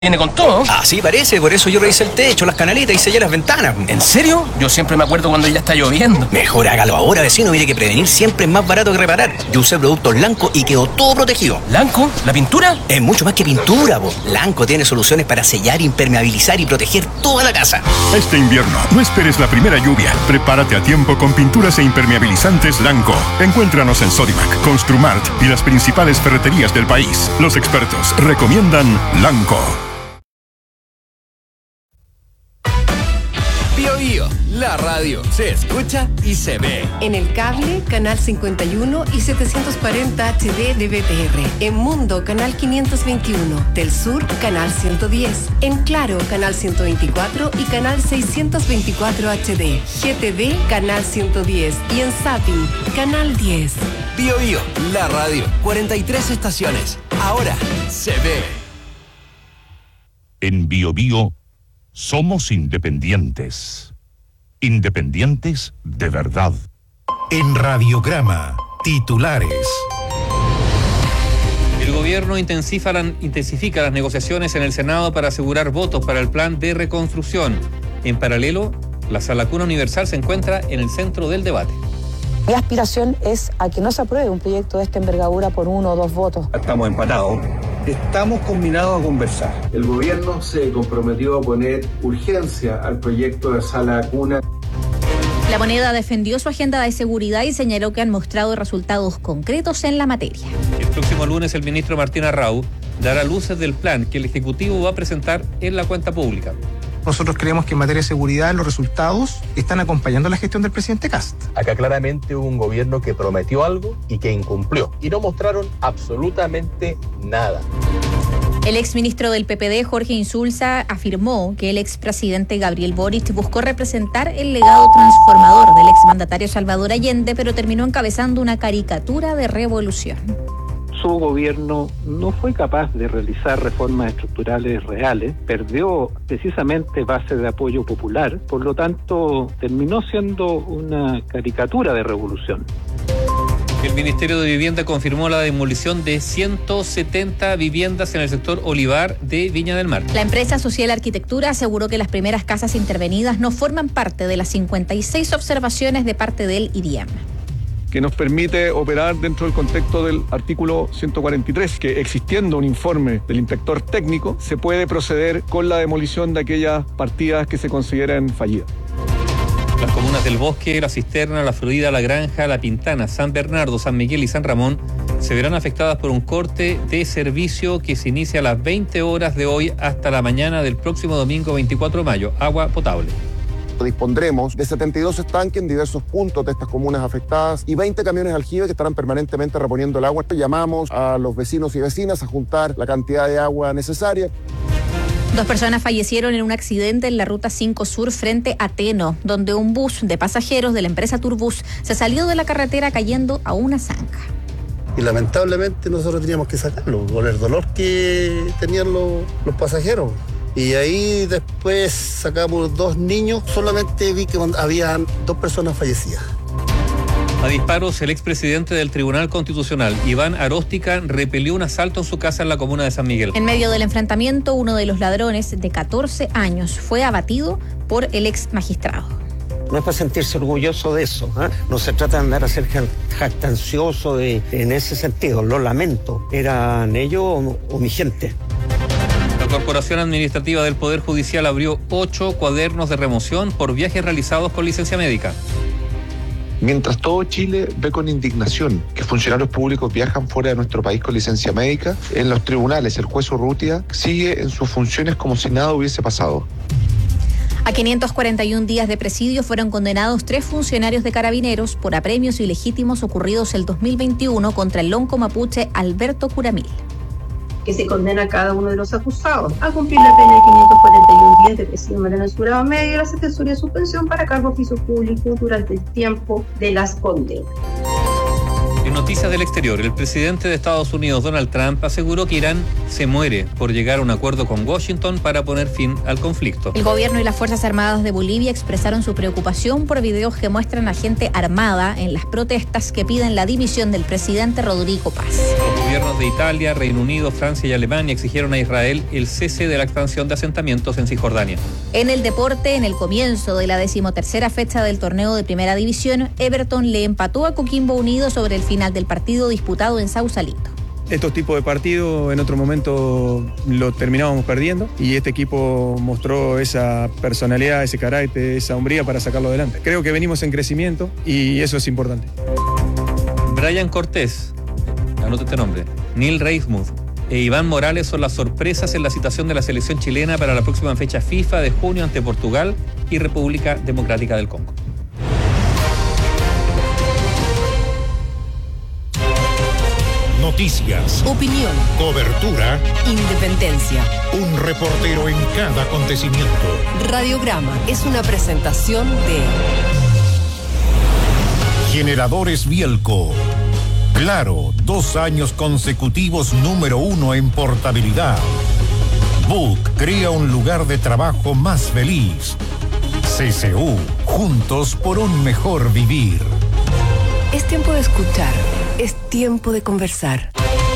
Viene con todo. Así parece, por eso yo revisé el techo, las canaletas y sellé las ventanas. ¿En serio? Yo siempre me acuerdo cuando ya está lloviendo. Mejor hágalo ahora, vecino. Mire que prevenir siempre es más barato que reparar. Yo usé productos Lanco y quedó todo protegido. ¿Lanco? ¿La pintura? Es mucho más que pintura, po. Lanco tiene soluciones para sellar, impermeabilizar y proteger toda la casa. Este invierno, no esperes la primera lluvia. Prepárate a tiempo con pinturas e impermeabilizantes Lanco. Encuéntranos en Sodimac, Construmart y las principales ferreterías del país. Los expertos recomiendan Lanco. BioBio, la radio se escucha y se ve. En el cable, canal 51 y 740 HD de BTR. En Mundo, canal 521. Del Sur, canal 110. En Claro, canal 124 y canal 624 HD. GTV, canal 110. Y en Zapping, canal 10. BioBio, la radio, 43 estaciones. Ahora se ve. En BioBio somos independientes. Independientes de verdad. En Radiograma, titulares. El gobierno intensifica las negociaciones en el Senado para asegurar votos para el plan de reconstrucción. En paralelo, la Sala Cuna Universal se encuentra en el centro del debate. Mi aspiración es a que no se apruebe un proyecto de esta envergadura por 1 o 2 votos. Estamos empatados. Estamos combinados a conversar. El gobierno se comprometió a poner urgencia al proyecto de Sala Cuna. La Moneda defendió su agenda de seguridad y señaló que han mostrado resultados concretos en la materia. El próximo lunes el ministro Martín Arrau dará luces del plan que el Ejecutivo va a presentar en la cuenta pública. Nosotros creemos que en materia de seguridad los resultados están acompañando la gestión del presidente Kast. Acá claramente hubo un gobierno que prometió algo y que incumplió. Y no mostraron absolutamente nada. El exministro del PPD, Jorge Insulza, afirmó que el expresidente Gabriel Boric buscó representar el legado transformador del exmandatario Salvador Allende, pero terminó encabezando una caricatura de revolución. Su gobierno no fue capaz de realizar reformas estructurales reales, perdió precisamente base de apoyo popular, por lo tanto terminó siendo una caricatura de revolución. El Ministerio de Vivienda confirmó la demolición de 170 viviendas en el sector Olivar de Viña del Mar. La empresa Social Arquitectura aseguró que las primeras casas intervenidas no forman parte de las 56 observaciones de parte del IRIAM. Que nos permite operar dentro del contexto del artículo 143, que existiendo un informe del inspector técnico, se puede proceder con la demolición de aquellas partidas que se consideren fallidas. Las comunas del Bosque, La Cisterna, La Florida, La Granja, La Pintana, San Bernardo, San Miguel y San Ramón se verán afectadas por un corte de servicio que se inicia a las 20 horas de hoy hasta la mañana del próximo domingo 24 de mayo. Agua potable. Dispondremos de 72 estanques en diversos puntos de estas comunas afectadas y 20 camiones aljibe que estarán permanentemente reponiendo el agua. Llamamos a los vecinos y vecinas a juntar la cantidad de agua necesaria. 2 personas fallecieron en un accidente en la Ruta 5 Sur frente a Teno, donde un bus de pasajeros de la empresa Turbus se salió de la carretera cayendo a una zanja. Y lamentablemente nosotros teníamos que sacarlo con el dolor que tenían los pasajeros. Y ahí después sacamos 2 niños, solamente vi que habían 2 personas fallecidas. A disparos, el expresidente del Tribunal Constitucional, Iván Aróstica, repelió un asalto en su casa en la comuna de San Miguel. En medio del enfrentamiento, uno de los ladrones de 14 años fue abatido por el ex magistrado. No es para sentirse orgulloso de eso, ¿eh? No se trata de andar a ser jactancioso en ese sentido, lo lamento. ¿Eran ellos o mi gente? La Corporación Administrativa del Poder Judicial abrió 8 cuadernos de remoción por viajes realizados con licencia médica. Mientras todo Chile ve con indignación que funcionarios públicos viajan fuera de nuestro país con licencia médica, en los tribunales el juez Urrutia sigue en sus funciones como si nada hubiese pasado. A 541 días de presidio fueron condenados 3 funcionarios de Carabineros por apremios ilegítimos ocurridos el 2021 contra el lonco mapuche Alberto Curamil. Que se condena a cada uno de los acusados a cumplir la pena de 541 días de presidio mensurado medio y la suspensión de suspensión para cargo de oficio público durante el tiempo de las condenas. En noticias del exterior, el presidente de Estados Unidos, Donald Trump, aseguró que Irán se muere por llegar a un acuerdo con Washington para poner fin al conflicto. El gobierno y las Fuerzas Armadas de Bolivia expresaron su preocupación por videos que muestran a gente armada en las protestas que piden la dimisión del presidente Rodrigo Paz. Los gobiernos de Italia, Reino Unido, Francia y Alemania exigieron a Israel el cese de la expansión de asentamientos en Cisjordania. En el deporte, en el comienzo de la 13ª fecha del torneo de Primera División, Everton le empató a Coquimbo Unido sobre el final del partido disputado en Sausalito. Estos tipos de partidos en otro momento lo terminábamos perdiendo y este equipo mostró esa personalidad, ese carácter, esa hombría para sacarlo adelante. Creo que venimos en crecimiento y eso es importante. Brian Cortés, anota este nombre, Neil Reismuth e Iván Morales son las sorpresas en la citación de la selección chilena para la próxima fecha FIFA de junio ante Portugal y República Democrática del Congo. Noticias, opinión, cobertura, independencia. Un reportero en cada acontecimiento. Radiograma es una presentación de Generadores Bielco. Claro, 2 años consecutivos número 1 en portabilidad. Book crea un lugar de trabajo más feliz. CCU, juntos por un mejor vivir. Es tiempo de escuchar, es tiempo de conversar.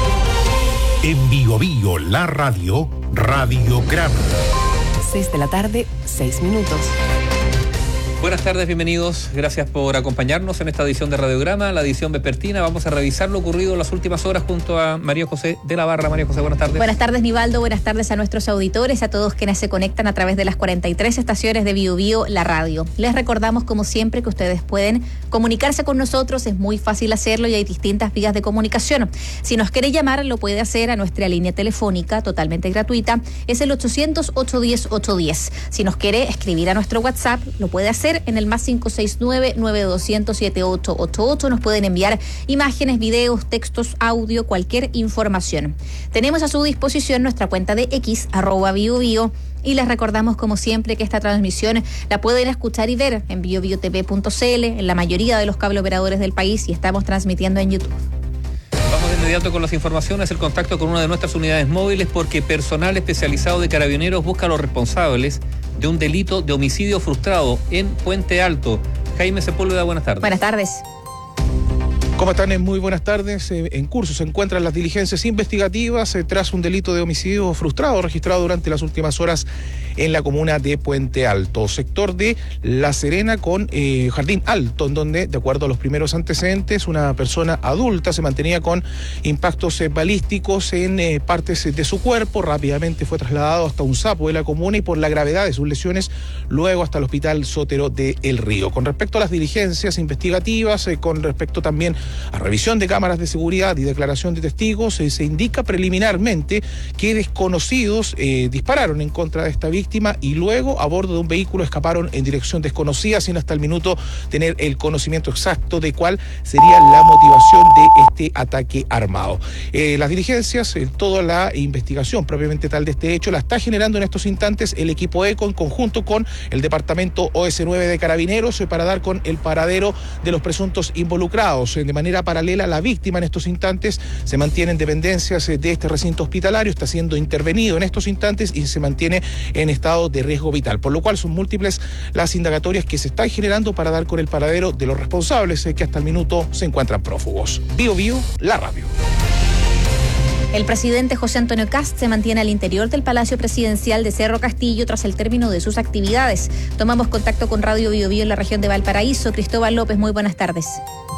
En Bio Bio, la radio, Radiograma. 6 de la tarde, 6 minutos. Buenas tardes, bienvenidos. Gracias por acompañarnos en esta edición de Radiograma, la edición vespertina. Vamos a revisar lo ocurrido en las últimas horas junto a María José de la Barra. María José, buenas tardes. Buenas tardes, Nivaldo. Buenas tardes a nuestros auditores, a todos quienes se conectan a través de las 43 estaciones de Bio Bio, la radio. Les recordamos, como siempre, que ustedes pueden comunicarse con nosotros. Es muy fácil hacerlo y hay distintas vías de comunicación. Si nos quiere llamar, lo puede hacer a nuestra línea telefónica, totalmente gratuita. Es el 800-810-810. Si nos quiere escribir a nuestro WhatsApp, lo puede hacer en el más 569-9200-7888. Nos pueden enviar imágenes, videos, textos, audio, cualquier información. Tenemos a su disposición nuestra cuenta de X, @BioBio, y les recordamos, como siempre, que esta transmisión la pueden escuchar y ver en biobiotv.cl, en la mayoría de los cableoperadores del país, y estamos transmitiendo en YouTube. Vamos de inmediato con las informaciones, el contacto con una de nuestras unidades móviles, porque personal especializado de Carabineros busca a los responsables de un delito de homicidio frustrado en Puente Alto. Jaime Sepúlveda, buenas tardes. Buenas tardes. ¿Cómo están? Muy buenas tardes. En curso se encuentran las diligencias investigativas tras un delito de homicidio frustrado registrado durante las últimas horas en la comuna de Puente Alto, sector de La Serena con Jardín Alto, en donde, de acuerdo a los primeros antecedentes, una persona adulta se mantenía con impactos balísticos en partes de su cuerpo. Rápidamente fue trasladado hasta un sapo de la comuna y, por la gravedad de sus lesiones, luego hasta el Hospital Sotero de El Río. Con respecto a las diligencias investigativas, con respecto también a revisión de cámaras de seguridad y declaración de testigos, se indica preliminarmente que desconocidos dispararon en contra de esta víctima y luego, a bordo de un vehículo, escaparon en dirección desconocida, sin hasta el minuto tener el conocimiento exacto de cuál sería la motivación de este ataque armado. Las diligencias, toda la investigación propiamente tal de este hecho, la está generando en estos instantes el equipo ECO en conjunto con el departamento OS9 de Carabineros para dar con el paradero de los presuntos involucrados. De manera paralela, la víctima en estos instantes se mantiene en dependencias de este recinto hospitalario, está siendo intervenido en estos instantes y se mantiene en estado de riesgo vital, por lo cual son múltiples las indagatorias que se están generando para dar con el paradero de los responsables que hasta el minuto se encuentran prófugos. Bio Bio, la radio. El presidente José Antonio Kast se mantiene al interior del Palacio Presidencial de Cerro Castillo tras el término de sus actividades. Tomamos contacto con Radio Bio Bio en la región de Valparaíso. Cristóbal López, muy buenas tardes.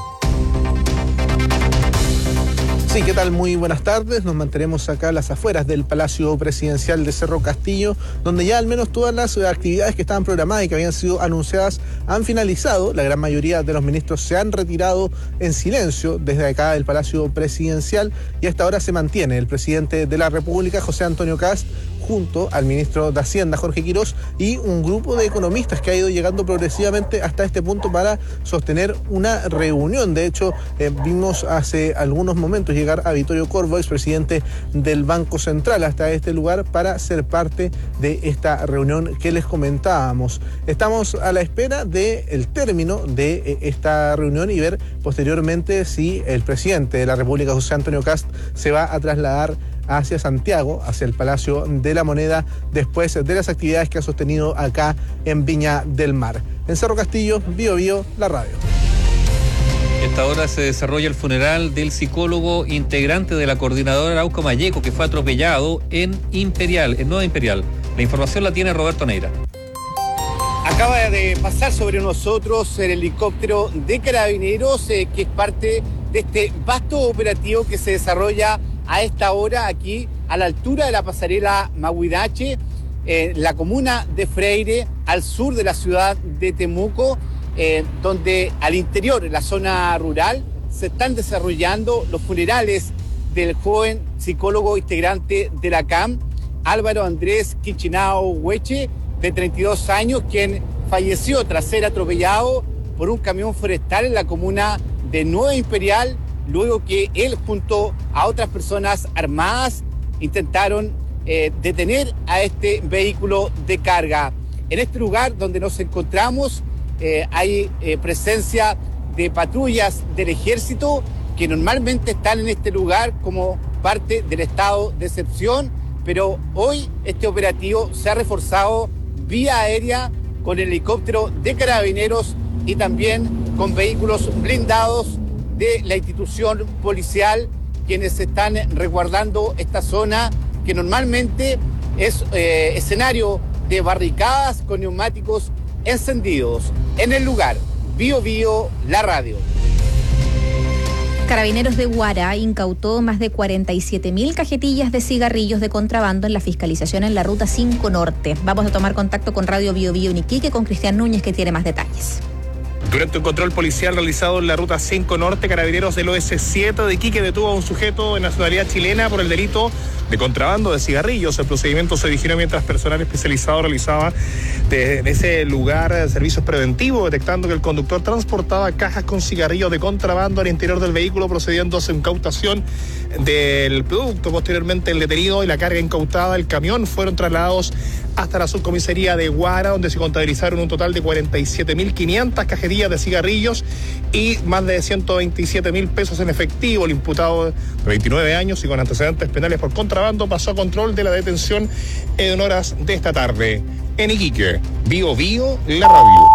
Sí, ¿qué tal? Muy buenas tardes. Nos mantenemos acá a las afueras del Palacio Presidencial de Cerro Castillo, donde ya al menos todas las actividades que estaban programadas y que habían sido anunciadas han finalizado. La gran mayoría de los ministros se han retirado en silencio desde acá del Palacio Presidencial y hasta ahora se mantiene el presidente de la República, José Antonio Kast, junto al ministro de Hacienda, Jorge Quirós, y un grupo de economistas que ha ido llegando progresivamente hasta este punto para sostener una reunión. De hecho, vimos hace algunos momentos llegar a Vittorio Corvo, expresidente del Banco Central, hasta este lugar para ser parte de esta reunión que les comentábamos. Estamos a la espera del término de esta reunión y ver posteriormente si el presidente de la República, José Antonio Kast, se va a trasladar hacia Santiago, hacia el Palacio de la Moneda, después de las actividades que ha sostenido acá en Viña del Mar. En Cerro Castillo, Bío Bío, la radio. Esta hora se desarrolla el funeral del psicólogo integrante de la coordinadora Arauco Malleco, que fue atropellado en Nueva Imperial. La información la tiene Roberto Neira. Acaba de pasar sobre nosotros el helicóptero de Carabineros, que es parte de este vasto operativo que se desarrolla a esta hora aquí a la altura de la pasarela Mahuidache, en la comuna de Freire, al sur de la ciudad de Temuco, donde al interior, en la zona rural, se están desarrollando los funerales del joven psicólogo integrante de la CAM, Álvaro Andrés Quichinao Hueche, de 32 años, quien falleció tras ser atropellado por un camión forestal en la comuna de Nueva Imperial, luego que él junto a otras personas armadas intentaron detener a este vehículo de carga. En este lugar donde nos encontramos hay presencia de patrullas del ejército que normalmente están en este lugar como parte del estado de excepción, pero hoy este operativo se ha reforzado vía aérea con el helicóptero de Carabineros y también con vehículos blindados de la institución policial, quienes están resguardando esta zona que normalmente es escenario de barricadas con neumáticos encendidos. En el lugar, Bío Bío, la radio. Carabineros de Huara incautó más de 47.000 cajetillas de cigarrillos de contrabando en la fiscalización en la Ruta 5 Norte. Vamos a tomar contacto con Radio Bío Bío en Iquique con Cristian Núñez, que tiene más detalles. Durante un control policial realizado en la Ruta 5 Norte, Carabineros del OS7 de Iquique detuvo a un sujeto de nacionalidad chilena por el delito de contrabando de cigarrillos. El procedimiento se originó mientras personal especializado realizaba en ese lugar servicios preventivos, detectando que el conductor transportaba cajas con cigarrillos de contrabando al interior del vehículo, procediendo a su incautación del producto. Posteriormente, el detenido y la carga incautada del camión fueron trasladados hasta la subcomisaría de Huara, donde se contabilizaron un total de 47.500 cajetillas de cigarrillos y más de 127.000 pesos en efectivo. El imputado de 29 años y con antecedentes penales por contrabando pasó a control de la detención en horas de esta tarde. En Iquique, Bío Bío, la radio.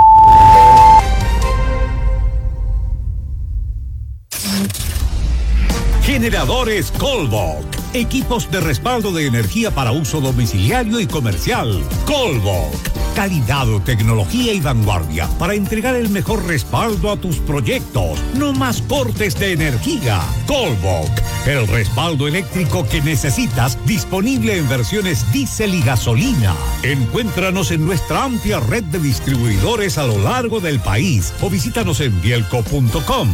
Generadores Colbok. Equipos de respaldo de energía para uso domiciliario y comercial. Colbok. Calidad, tecnología y vanguardia para entregar el mejor respaldo a tus proyectos. No más cortes de energía. Colbok. El respaldo eléctrico que necesitas, disponible en versiones diésel y gasolina. Encuéntranos en nuestra amplia red de distribuidores a lo largo del país o visítanos en bielco.com.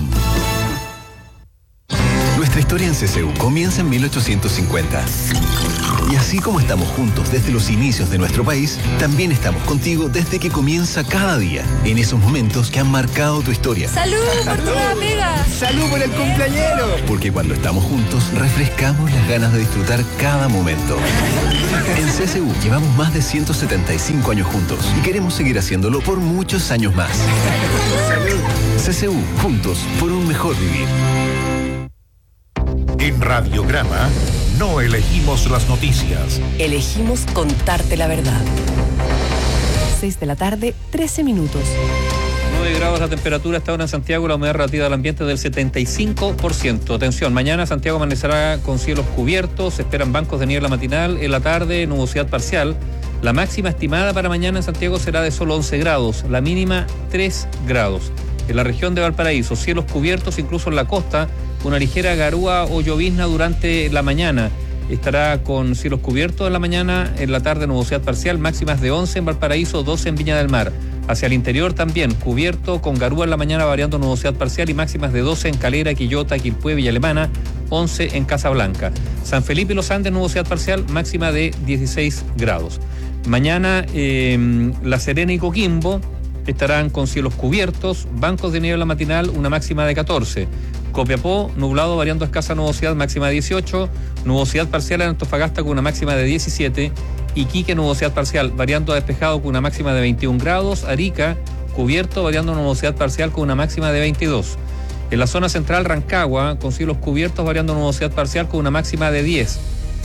Nuestra historia en CCU comienza en 1850. Y así como estamos juntos desde los inicios de nuestro país, también estamos contigo desde que comienza cada día, en esos momentos que han marcado tu historia. ¡Salud por tu nueva pega! ¡Salud por el cumpleañero! Porque cuando estamos juntos, refrescamos las ganas de disfrutar cada momento. En CCU llevamos más de 175 años juntos y queremos seguir haciéndolo por muchos años más. ¡Salud! CCU, juntos por un mejor vivir. En Radiograma no elegimos las noticias. Elegimos contarte la verdad. 6 de la tarde, 13 minutos. 9 grados la temperatura hasta ahora en Santiago, la humedad relativa del ambiente del 75%. Atención, mañana Santiago amanecerá con cielos cubiertos, se esperan bancos de niebla matinal, en la tarde nubosidad parcial. La máxima estimada para mañana en Santiago será de solo 11 grados, la mínima 3 grados. En la región de Valparaíso, cielos cubiertos, incluso en la costa, una ligera garúa o llovizna durante la mañana. Estará con cielos cubiertos en la mañana, en la tarde nubosidad parcial, máximas de 11 en Valparaíso, 12 en Viña del Mar. Hacia el interior también, cubierto con garúa en la mañana, variando nubosidad parcial y máximas de 12 en Calera, Quillota, Quilpué, Villa Alemana, 11 en Casablanca. San Felipe y Los Andes, nubosidad parcial, máxima de 16 grados. Mañana La Serena y Coquimbo estarán con cielos cubiertos, bancos de niebla matinal, una máxima de 14. Copiapó, nublado, variando escasa nubosidad, máxima de 18. Nubosidad parcial en Antofagasta con una máxima de 17. Iquique, nubosidad parcial, variando a despejado con una máxima de 21 grados. Arica, cubierto, variando nubosidad parcial con una máxima de 22. En la zona central, Rancagua, con cielos cubiertos, variando nubosidad parcial con una máxima de 10.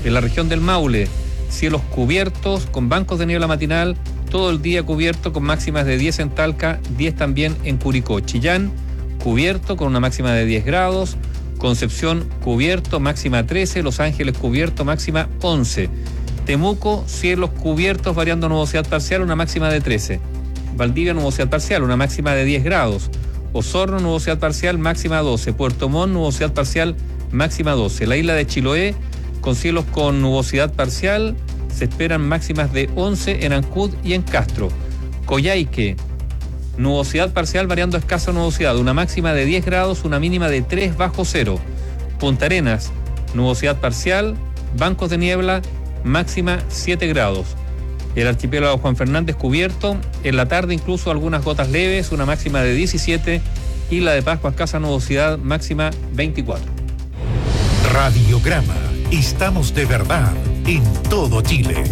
En la región del Maule, cielos cubiertos con bancos de niebla matinal, todo el día cubierto con máximas de 10 en Talca, 10 también en Curicó. Chillán, cubierto con una máxima de 10 grados. Concepción, cubierto, máxima 13. Los Ángeles, cubierto, máxima 11. Temuco, cielos cubiertos, variando nubosidad parcial, una máxima de 13. Valdivia, nubosidad parcial, una máxima de 10 grados. Osorno, nubosidad parcial, máxima 12. Puerto Montt, nubosidad parcial, máxima 12. La isla de Chiloé, con cielos con nubosidad parcial, se esperan máximas de 11 en Ancud y en Castro. Coyhaique, nubosidad parcial variando escasa nubosidad, una máxima de 10 grados, una mínima de 3 bajo cero. Punta Arenas, nubosidad parcial, bancos de niebla, máxima 7 grados. El archipiélago Juan Fernández cubierto, en la tarde incluso algunas gotas leves, una máxima de 17. Isla de Pascua, escasa nubosidad, máxima 24. Radiograma. Estamos de verdad en todo Chile.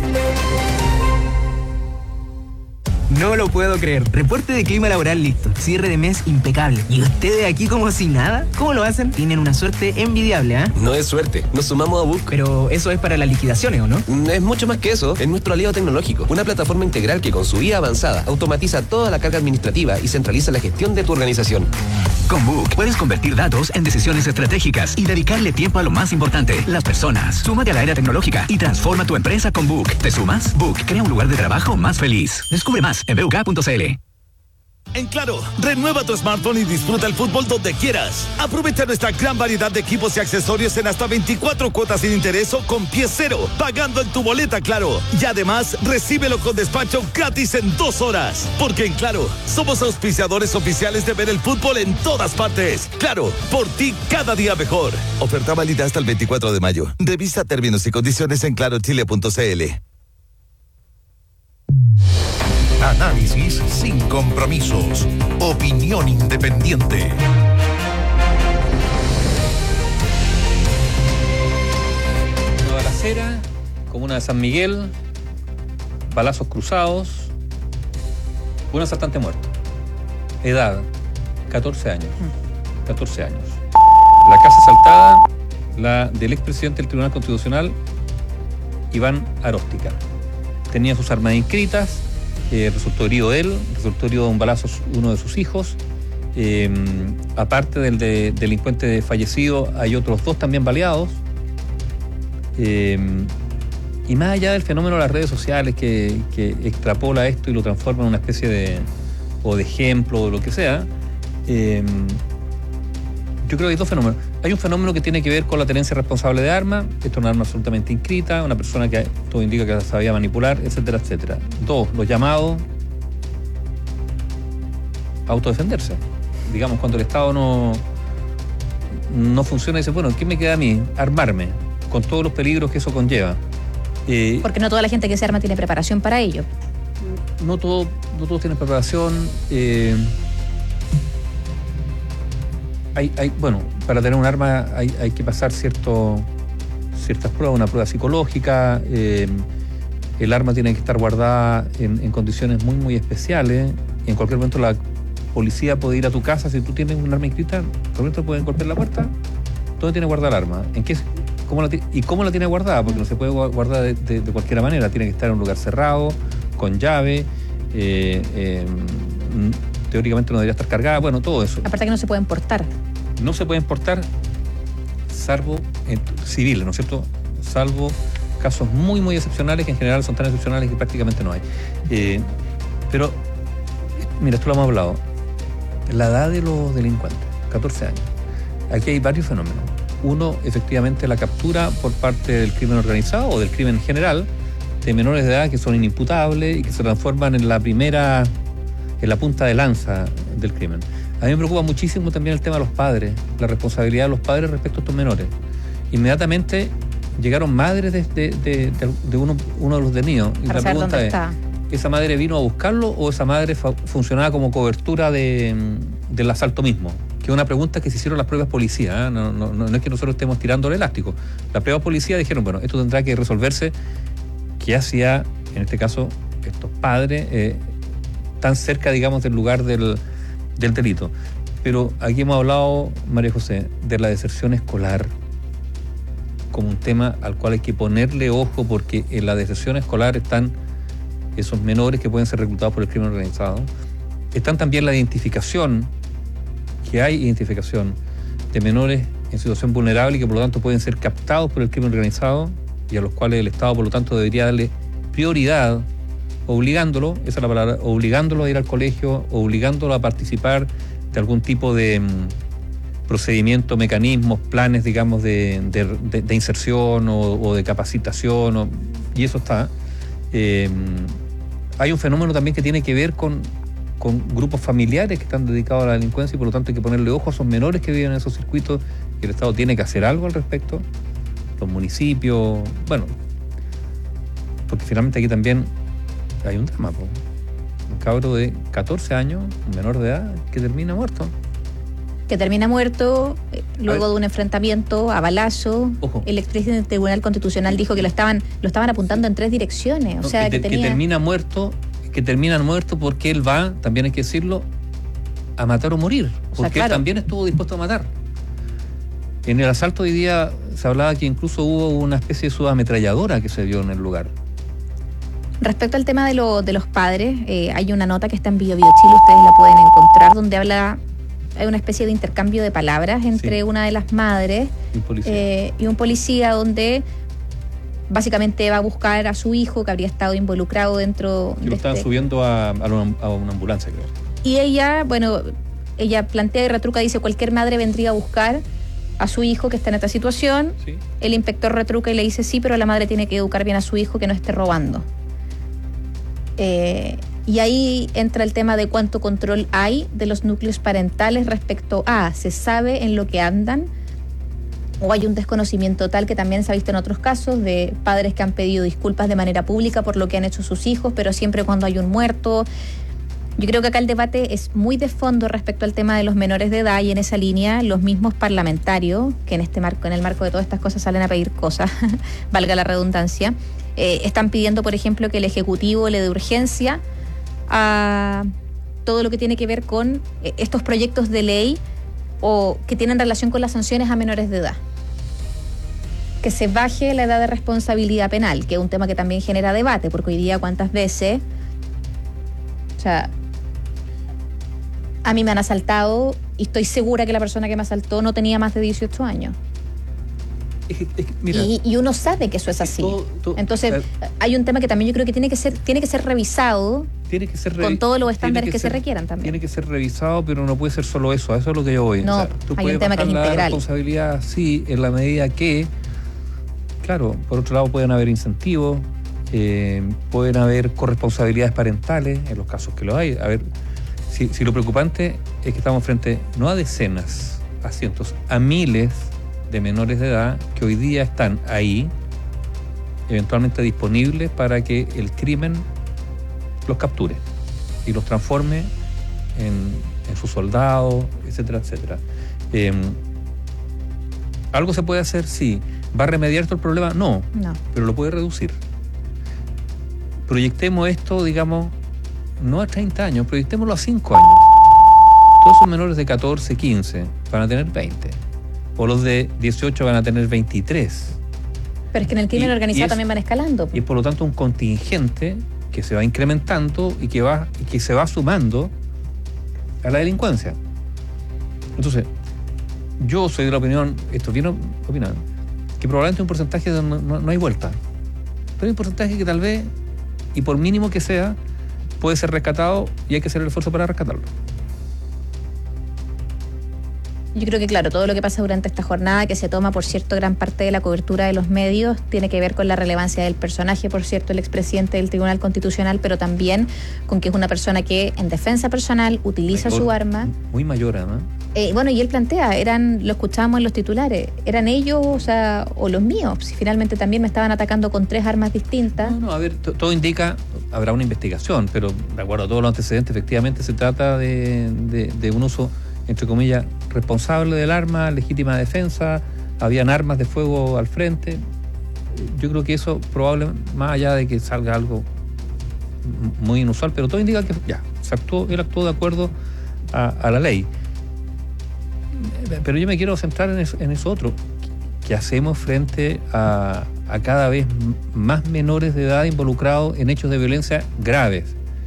No lo puedo creer. Reporte de clima laboral listo. Cierre de mes impecable. ¿Y ustedes aquí como si nada? ¿Cómo lo hacen? Tienen una suerte envidiable, ¿eh? No es suerte. Nos sumamos a Book. Pero eso es para las liquidaciones, ¿o no? Es mucho más que eso. Es nuestro aliado tecnológico. Una plataforma integral que con su IA avanzada automatiza toda la carga administrativa y centraliza la gestión de tu organización. Con Book puedes convertir datos en decisiones estratégicas y dedicarle tiempo a lo más importante, las personas. Súmate a la era tecnológica y transforma tu empresa con Book. ¿Te sumas? Book crea un lugar de trabajo más feliz. Descubre más en buk.cl. En Claro, renueva tu smartphone y disfruta el fútbol donde quieras. Aprovecha nuestra gran variedad de equipos y accesorios en hasta 24 cuotas sin interés o con pie cero, pagando en tu boleta Claro. Y además, recíbelo con despacho gratis en 2 horas. Porque en Claro, somos auspiciadores oficiales de ver el fútbol en todas partes. Claro, por ti cada día mejor. Oferta válida hasta el 24 de mayo. Revisa términos y condiciones en clarochile.cl. Análisis sin compromisos. Opinión independiente. Una balacera, comuna de San Miguel, balazos cruzados, un asaltante muerto. Edad, 14 años. 14 años. La casa asaltada, la del expresidente del Tribunal Constitucional, Iván Aróstica. Tenía sus armas inscritas. Resultó herido él, resultó herido de un balazo uno de sus hijos. Aparte del delincuente fallecido, hay otros 2 también baleados. Y más allá del fenómeno de las redes sociales que extrapola esto y lo transforma en una especie de ejemplo o de lo que sea, yo creo que hay 2 fenómenos. Hay un fenómeno que tiene que ver con la tenencia responsable de armas. Esto es una arma absolutamente inscrita, una persona que todo indica que sabía manipular, etcétera, etcétera. 2, los llamados a autodefenderse. Digamos, cuando el Estado no funciona, dice, bueno, ¿qué me queda a mí? Armarme, con todos los peligros que eso conlleva. Porque no toda la gente que se arma tiene preparación para ello. No todos tienen preparación. Bueno, para tener un arma hay que pasar ciertas pruebas, una prueba psicológica. El arma tiene que estar guardada en condiciones muy, muy especiales. En cualquier momento la policía puede ir a tu casa. Si tú tienes un arma inscrita, en cualquier momento pueden golpear la puerta. ¿Dónde tiene guardada el arma? ¿Cómo la tiene guardada? Porque no se puede guardar de cualquier manera. Tiene que estar en un lugar cerrado, con llave. Teóricamente no debería estar cargada, bueno, todo eso. Aparte que no se pueden portar. No se pueden portar, salvo en civiles, ¿no es cierto? Salvo casos muy, muy excepcionales, que en general son tan excepcionales que prácticamente no hay. Pero, mira, esto lo hemos hablado. La edad de los delincuentes, 14 años. Aquí hay varios fenómenos. Uno, efectivamente, la captura por parte del crimen organizado o del crimen en general de menores de edad que son inimputables y que se transforman en la punta de lanza del crimen. A mí me preocupa muchísimo también el tema de los padres, la responsabilidad de los padres respecto a estos menores. Inmediatamente llegaron madres de uno de los detenidos. Y la pregunta es, ¿esa madre vino a buscarlo o esa madre funcionaba como cobertura del asalto mismo? Que es una pregunta que se hicieron las propias policías, ¿eh? No es que nosotros estemos tirando el elástico. Las propias policías dijeron, bueno, esto tendrá que resolverse. ¿Qué hacía, en este caso, estos padres tan cerca, digamos, del lugar del delito? Pero aquí hemos hablado, María José, de la deserción escolar. como un tema al cual hay que ponerle ojo, porque en la deserción escolar están esos menores que pueden ser reclutados por el crimen organizado. Están también la identificación, que hay identificación de menores en situación vulnerable y que por lo tanto pueden ser captados por el crimen organizado y a los cuales el Estado por lo tanto debería darle prioridad, obligándolo, esa es la palabra, obligándolo a ir al colegio, obligándolo a participar de algún tipo de procedimiento, mecanismos, planes, digamos, de inserción o de capacitación, y eso está. Hay un fenómeno también que tiene que ver con grupos familiares que están dedicados a la delincuencia y por lo tanto hay que ponerle ojo a esos menores que viven en esos circuitos y el Estado tiene que hacer algo al respecto, los municipios, bueno, porque finalmente aquí también hay un drama, un cabro de 14 años, un menor de edad, que termina muerto. Luego de un enfrentamiento a balazo. Ojo. El expresidente del Tribunal Constitucional dijo que lo estaban apuntando en 3 direcciones. O sea, que terminan muerto porque él va, también hay que decirlo, a matar o morir. Porque él también estuvo dispuesto a matar. En el asalto de hoy día se hablaba que incluso hubo una especie de subametralladora que se vio en el lugar. Respecto al tema de los padres, hay una nota que está en Bio Chile, ustedes la pueden encontrar, donde hay una especie de intercambio de palabras entre una de las madres y un policía, donde básicamente va a buscar a su hijo que habría estado involucrado dentro y lo estaban subiendo a una ambulancia, creo. Y ella plantea y retruca, dice, cualquier madre vendría a buscar a su hijo que está en esta situación. Sí. El inspector retruca y le dice, sí, pero la madre tiene que educar bien a su hijo, que no esté robando. Y ahí entra el tema de cuánto control hay de los núcleos parentales respecto a, ¿se sabe en lo que andan? O hay un desconocimiento tal, que también se ha visto en otros casos, de padres que han pedido disculpas de manera pública por lo que han hecho sus hijos, pero siempre cuando hay un muerto. Yo creo que acá el debate es muy de fondo respecto al tema de los menores de edad, y en esa línea los mismos parlamentarios, que en el marco de todas estas cosas salen a pedir cosas, valga la redundancia, están pidiendo, por ejemplo, que el Ejecutivo le dé urgencia a todo lo que tiene que ver con estos proyectos de ley o que tienen relación con las sanciones a menores de edad. Que se baje la edad de responsabilidad penal, que es un tema que también genera debate, porque hoy día cuántas veces, o sea, a mí me han asaltado y estoy segura que la persona que me asaltó no tenía más de 18 años. Mira, y uno sabe que eso es así. Entonces, hay un tema que también yo creo que tiene que ser revisado con todos los estándares que se requieran también. Tiene que ser revisado, pero no puede ser solo eso. A eso es lo que yo voy. No, o sea, hay un tema que es integral. La responsabilidad, sí, en la medida que, claro, por otro lado pueden haber incentivos, pueden haber corresponsabilidades parentales, en los casos que lo hay. A ver, si lo preocupante es que estamos frente no a decenas, a cientos, a miles de menores de edad que hoy día están ahí, eventualmente disponibles para que el crimen los capture y los transforme en sus soldados, etcétera, etcétera. ¿Algo se puede hacer? Sí. ¿Va a remediar todo el problema? No, pero lo puede reducir. Proyectemos esto, digamos, no a 30 años, proyectémoslo a 5 años. Todos esos menores de 14, 15 van a tener 20. O los de 18 van a tener 23. Pero es que en el crimen organizado también van escalando. Y por lo tanto un contingente que se va incrementando y que se va sumando a la delincuencia. Entonces, yo soy de la opinión, esto viene opinando, que probablemente un porcentaje de no hay vuelta. Pero hay un porcentaje que tal vez, y por mínimo que sea, puede ser rescatado y hay que hacer el esfuerzo para rescatarlo. Yo creo que, claro, todo lo que pasa durante esta jornada, que se toma, por cierto, gran parte de la cobertura de los medios, tiene que ver con la relevancia del personaje, por cierto, el expresidente del Tribunal Constitucional, pero también con que es una persona que, en defensa personal, utiliza su arma. Muy mayor, ¿no? Bueno, y él plantea, lo escuchábamos en los titulares, eran ellos, o los míos, si finalmente también me estaban atacando con 3 armas distintas. No, a ver, todo indica, habrá una investigación, pero de acuerdo a todos los antecedentes, efectivamente se trata de un uso, entre comillas, responsable del arma, legítima defensa, habían armas de fuego al frente. Yo creo que eso probablemente, más allá de que salga algo muy inusual, pero todo indica que él actuó de acuerdo a la ley. Pero yo me quiero centrar en eso otro. ¿qué hacemos frente a cada vez más menores de edad involucrados en hechos de violencia graves?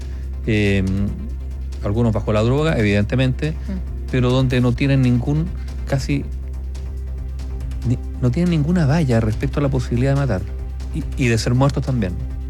Algunos bajo la droga, evidentemente, pero donde no tienen no tienen ninguna valla respecto a la posibilidad de matar y de ser muertos también.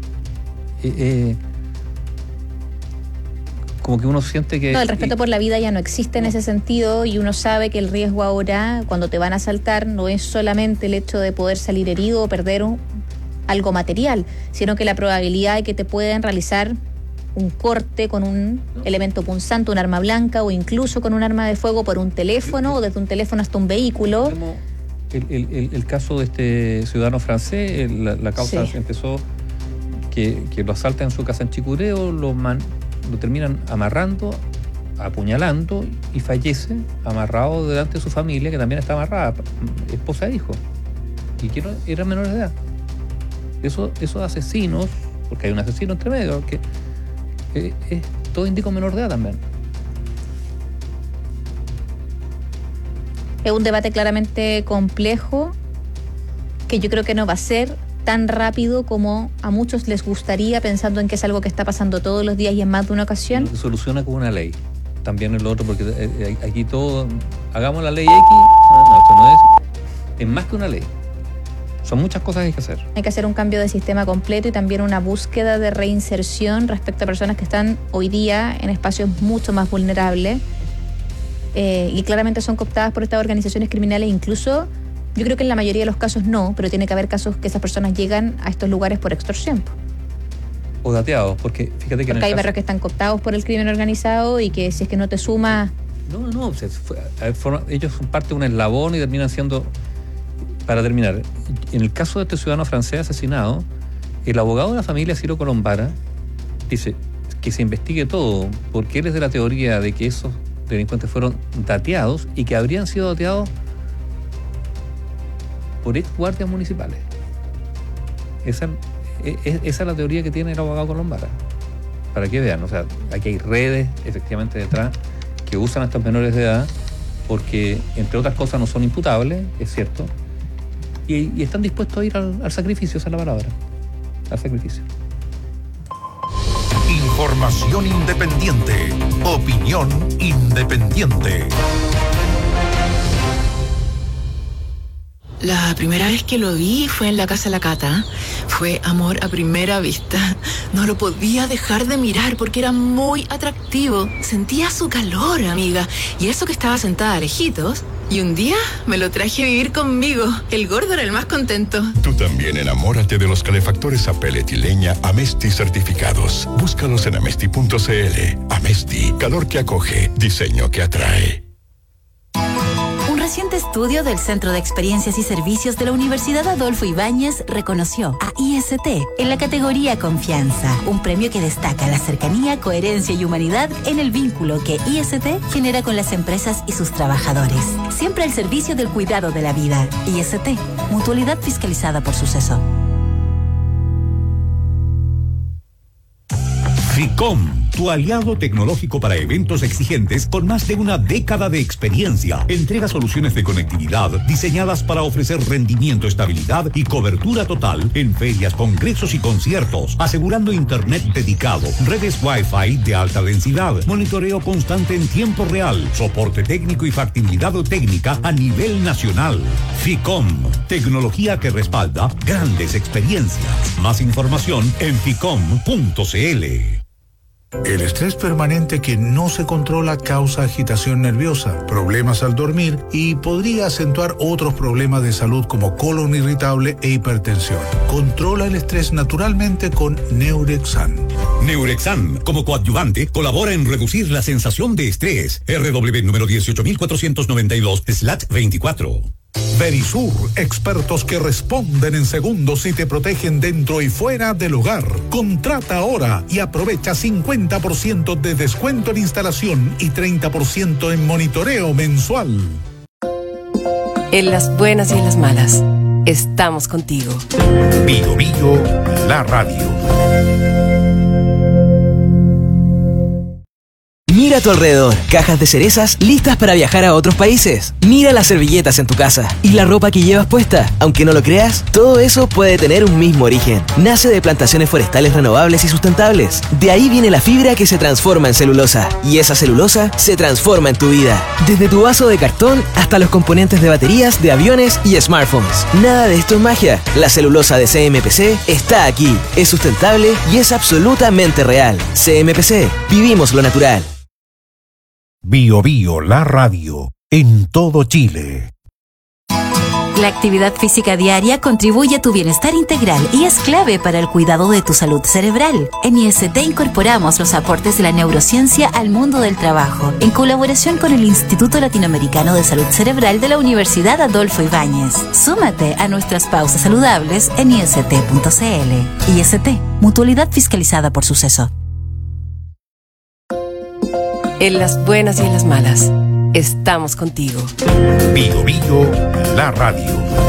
Como que uno siente que... No, el respeto por la vida ya no existe en ese sentido, y uno sabe que el riesgo ahora, cuando te van a asaltar, no es solamente el hecho de poder salir herido o perder algo material, sino que la probabilidad de que te puedan realizar un corte con un elemento punzante, un arma blanca, o incluso con un arma de fuego por un teléfono, o desde un teléfono hasta un vehículo. El caso de este ciudadano francés, la causa empezó que lo asaltan en su casa en Chicureo, lo terminan amarrando, apuñalando, y fallece amarrado delante de su familia, que también está amarrada, esposa e hijo, y que eran menores de edad. Esos asesinos, porque hay un asesino entre medio, que es todo indica un menor de edad también. Es un debate claramente complejo, que yo creo que no va a ser tan rápido como a muchos les gustaría, pensando en que es algo que está pasando todos los días y en más de una ocasión. Se soluciona con una ley. También el otro, porque aquí todo, hagamos la ley X, no, esto no es más que una ley. Son muchas cosas que hay que hacer. Hay que hacer un cambio de sistema completo y también una búsqueda de reinserción respecto a personas que están hoy día en espacios mucho más vulnerables, y claramente son cooptadas por estas organizaciones criminales. Incluso, yo creo que en la mayoría de los casos no, pero tiene que haber casos que esas personas llegan a estos lugares por extorsión. O dateados, porque fíjate que... Porque hay barrios que están cooptados por el crimen organizado, y que si es que no te sumas... No, ellos son parte de un eslabón y terminan siendo... Para terminar, en el caso de este ciudadano francés asesinado, el abogado de la familia, Ciro Colombara, dice que se investigue todo, porque él es de la teoría de que esos delincuentes fueron dateados y que habrían sido dateados por ex guardias municipales. Esa es la teoría que tiene el abogado Colombara. Para que vean, o sea, aquí hay redes efectivamente detrás que usan a estos menores de edad, porque entre otras cosas no son imputables, es cierto, y están dispuestos a ir al sacrificio, esa es la palabra, al sacrificio. Información independiente. Opinión independiente. La primera vez que lo vi fue en la casa de la Cata. Fue amor a primera vista. No lo podía dejar de mirar porque era muy atractivo. Sentía su calor, amiga. Y eso que estaba sentada lejitos. Y un día me lo traje a vivir conmigo. El gordo era el más contento. Tú también enamórate de los calefactores a pellet y leña Amesti certificados. Búscalos en amesti.cl. Amesti, calor que acoge, diseño que atrae. Un reciente estudio del Centro de Experiencias y Servicios de la Universidad Adolfo Ibáñez reconoció a IST en la categoría Confianza, un premio que destaca la cercanía, coherencia y humanidad en el vínculo que IST genera con las empresas y sus trabajadores. Siempre al servicio del cuidado de la vida. IST, mutualidad fiscalizada por Suceso. FICOM, tu aliado tecnológico para eventos exigentes con más de una década de experiencia. Entrega soluciones de conectividad diseñadas para ofrecer rendimiento, estabilidad y cobertura total en ferias, congresos y conciertos, asegurando internet dedicado, redes Wi-Fi de alta densidad, monitoreo constante en tiempo real, soporte técnico y factibilidad técnica a nivel nacional. FICOM, tecnología que respalda grandes experiencias. Más información en ficom.cl. El estrés permanente que no se controla causa agitación nerviosa, problemas al dormir y podría acentuar otros problemas de salud como colon irritable e hipertensión. Controla el estrés naturalmente con Neurexan. Neurexan, como coadyuvante, colabora en reducir la sensación de estrés. RW número 18492/24. Verisur, expertos que responden en segundos y te protegen dentro y fuera del hogar. Contrata ahora y aprovecha 50% de descuento en instalación y 30% en monitoreo mensual. En las buenas y en las malas, estamos contigo. Bio Bio, la radio. Mira Mira a tu alrededor, cajas de cerezas listas para viajar a otros países. Mira las servilletas en tu casa y la ropa que llevas puesta. Aunque no lo creas, todo eso puede tener un mismo origen. Nace de plantaciones forestales renovables y sustentables. De ahí viene la fibra que se transforma en celulosa. Y esa celulosa se transforma en tu vida. Desde tu vaso de cartón hasta los componentes de baterías, de aviones y smartphones. Nada de esto es magia. La celulosa de CMPC está aquí. Es sustentable y es absolutamente real. CMPC. Vivimos lo natural. Bio Bio, la radio, en todo Chile. La actividad física diaria contribuye a tu bienestar integral y es clave para el cuidado de tu salud cerebral. En IST incorporamos los aportes de la neurociencia al mundo del trabajo, en colaboración con el Instituto Latinoamericano de Salud Cerebral de la Universidad Adolfo Ibáñez. Súmate a nuestras pausas saludables en ist.cl. IST, mutualidad fiscalizada por Suceso. En las buenas y en las malas, estamos contigo. Bio Bio, la radio.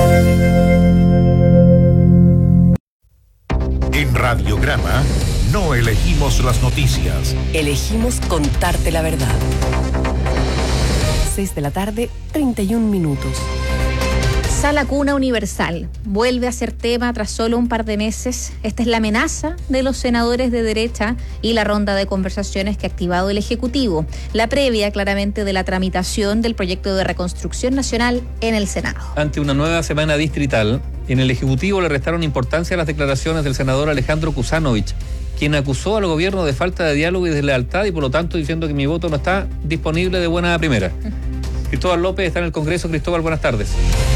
En Radiograma no elegimos las noticias. Elegimos contarte la verdad. 6 de la tarde, 31 minutos. Sala Cuna Universal vuelve a ser tema tras solo un par de meses. Esta es la amenaza de los senadores de derecha y la ronda de conversaciones que ha activado el Ejecutivo. La previa, claramente, de la tramitación del proyecto de reconstrucción nacional en el Senado. Ante una nueva semana distrital, en el Ejecutivo le restaron importancia a las declaraciones del senador Alejandro Kuzanovich, quien acusó al gobierno de falta de diálogo y deslealtad y por lo tanto diciendo que mi voto no está disponible de buena primera. Cristóbal López está en el Congreso. Cristóbal, buenas tardes.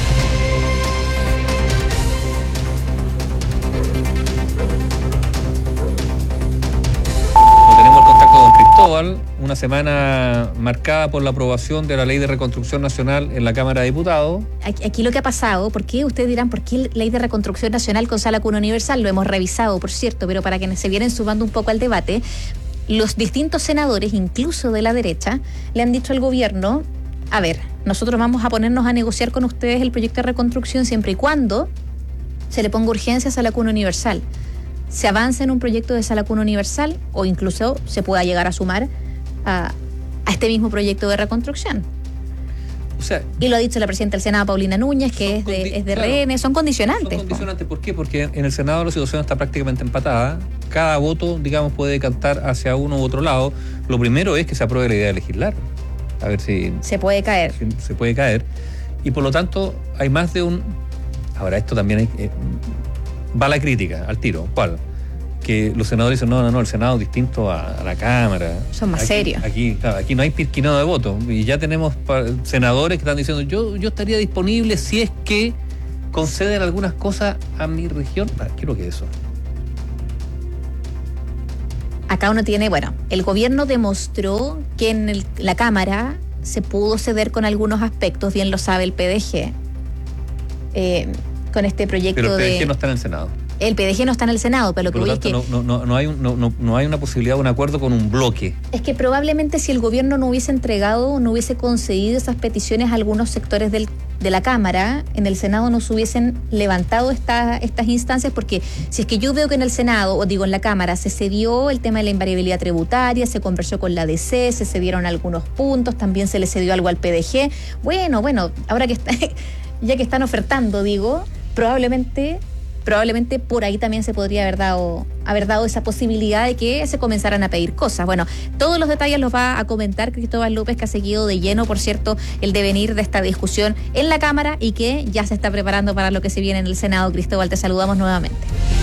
Una semana marcada por la aprobación de la Ley de Reconstrucción Nacional en la Cámara de Diputados. Aquí lo que ha pasado, ¿por qué? Ustedes dirán, ¿por qué Ley de Reconstrucción Nacional con Sala Cuna Universal? Lo hemos revisado, por cierto, pero para quienes se vienen sumando un poco al debate, los distintos senadores, incluso de la derecha, le han dicho al gobierno, a ver, nosotros vamos a ponernos a negociar con ustedes el proyecto de reconstrucción siempre y cuando se le ponga urgencia a Sala Cuna Universal. Se avanza en un proyecto de Sala Cuna Universal o incluso se pueda llegar a sumar a este mismo proyecto de reconstrucción. O sea, y lo ha dicho la presidenta del Senado, Paulina Núñez, que es de RN, son condicionantes. Son condicionantes, ¿por qué? Porque en el Senado la situación está prácticamente empatada. Cada voto, digamos, puede decantar hacia uno u otro lado. Lo primero es que se apruebe la idea de legislar. A ver si... Se puede caer. Se puede caer. Y por lo tanto, hay más de un... Ahora, esto también va la crítica al tiro. ¿Cuál? Que los senadores dicen, no, el Senado es distinto a la Cámara. Son más serios. Aquí no hay pirquinado de voto. Y ya tenemos senadores que están diciendo, yo estaría disponible si es que conceden algunas cosas a mi región. ¿Qué es lo que es eso? Acá uno tiene, el gobierno demostró que en la Cámara se pudo ceder con algunos aspectos, bien lo sabe el PDG, con este proyecto. Pero el PDG no está en el Senado. El PDG no está en el Senado, pero lo que voy es que... No hay una posibilidad de un acuerdo con un bloque. Es que probablemente si el gobierno no hubiese entregado, no hubiese concedido esas peticiones a algunos sectores de la Cámara, en el Senado no se hubiesen levantado estas instancias, porque si es que yo veo que en el Senado, en la Cámara, se cedió el tema de la invariabilidad tributaria, se conversó con la DC, se cedieron algunos puntos, también se le cedió algo al PDG. Bueno, ahora que ya que están ofertando, probablemente por ahí también se podría haber dado esa posibilidad de que se comenzaran a pedir cosas. Todos los detalles los va a comentar Cristóbal López, que ha seguido de lleno, por cierto, el devenir de esta discusión en la Cámara y que ya se está preparando para lo que se viene en el Senado. Cristóbal, te saludamos nuevamente.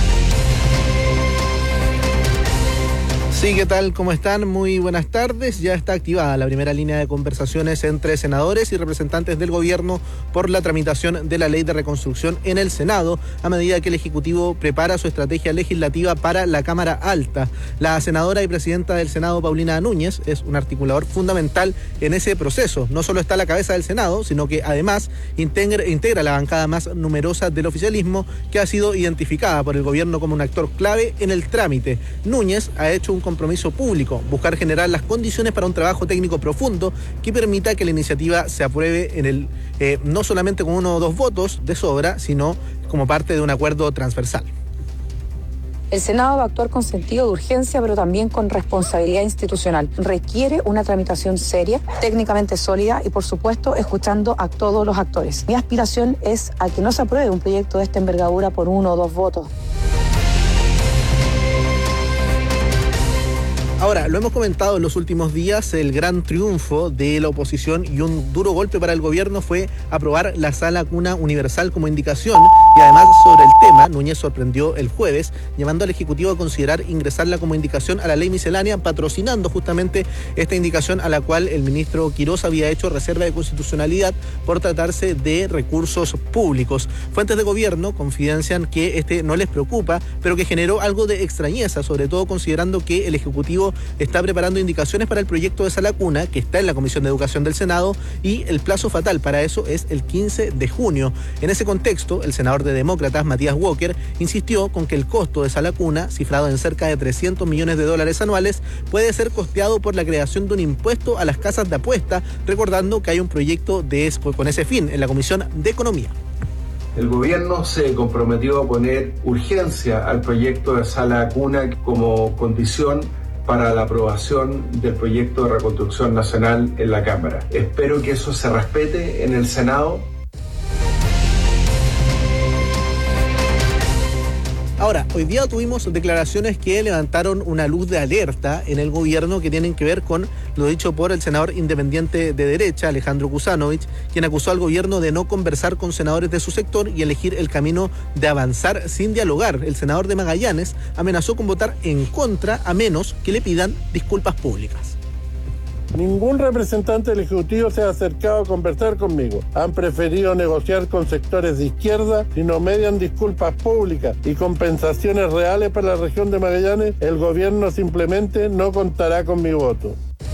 Sí, ¿qué tal? ¿Cómo están? Muy buenas tardes. Ya está activada la primera línea de conversaciones entre senadores y representantes del gobierno por la tramitación de la Ley de Reconstrucción en el Senado, a medida que el Ejecutivo prepara su estrategia legislativa para la Cámara Alta. La senadora y presidenta del Senado, Paulina Núñez, es un articulador fundamental en ese proceso. No solo está a la cabeza del Senado, sino que además integra la bancada más numerosa del oficialismo, que ha sido identificada por el gobierno como un actor clave en el trámite. Núñez ha hecho un compromiso público, buscar generar las condiciones para un trabajo técnico profundo que permita que la iniciativa se apruebe no solamente con 1 o 2 votos de sobra, sino como parte de un acuerdo transversal. El Senado va a actuar con sentido de urgencia, pero también con responsabilidad institucional. Requiere una tramitación seria, técnicamente sólida y, por supuesto, escuchando a todos los actores. Mi aspiración es a que no se apruebe un proyecto de esta envergadura por 1 o 2 votos. Ahora, lo hemos comentado en los últimos días, el gran triunfo de la oposición y un duro golpe para el gobierno fue aprobar la sala cuna universal como indicación, y además sobre el tema, Núñez sorprendió el jueves, llevando al Ejecutivo a considerar ingresarla como indicación a la ley miscelánea, patrocinando justamente esta indicación a la cual el ministro Quirós había hecho reserva de constitucionalidad por tratarse de recursos públicos. Fuentes de gobierno confidencian que no les preocupa, pero que generó algo de extrañeza, sobre todo considerando que el Ejecutivo está preparando indicaciones para el proyecto de sala cuna que está en la Comisión de Educación del Senado, y el plazo fatal para eso es el 15 de junio. En ese contexto, el senador de Demócratas, Matías Walker, insistió con que el costo de sala cuna, cifrado en cerca de $300 millones anuales, puede ser costeado por la creación de un impuesto a las casas de apuesta, recordando que hay un proyecto con ese fin en la Comisión de Economía. El gobierno se comprometió a poner urgencia al proyecto de sala cuna como condición para la aprobación del proyecto de reconstrucción nacional en la Cámara. Espero que eso se respete en el Senado. Ahora, hoy día tuvimos declaraciones que levantaron una luz de alerta en el gobierno que tienen que ver con lo dicho por el senador independiente de derecha, Alejandro Kuzanovich, quien acusó al gobierno de no conversar con senadores de su sector y elegir el camino de avanzar sin dialogar. El senador de Magallanes amenazó con votar en contra a menos que le pidan disculpas públicas. Ningún representante del Ejecutivo se ha acercado a conversar conmigo. Han preferido negociar con sectores de izquierda. Si no median disculpas públicas y compensaciones reales para la región de Magallanes, el gobierno simplemente no contará con mi voto.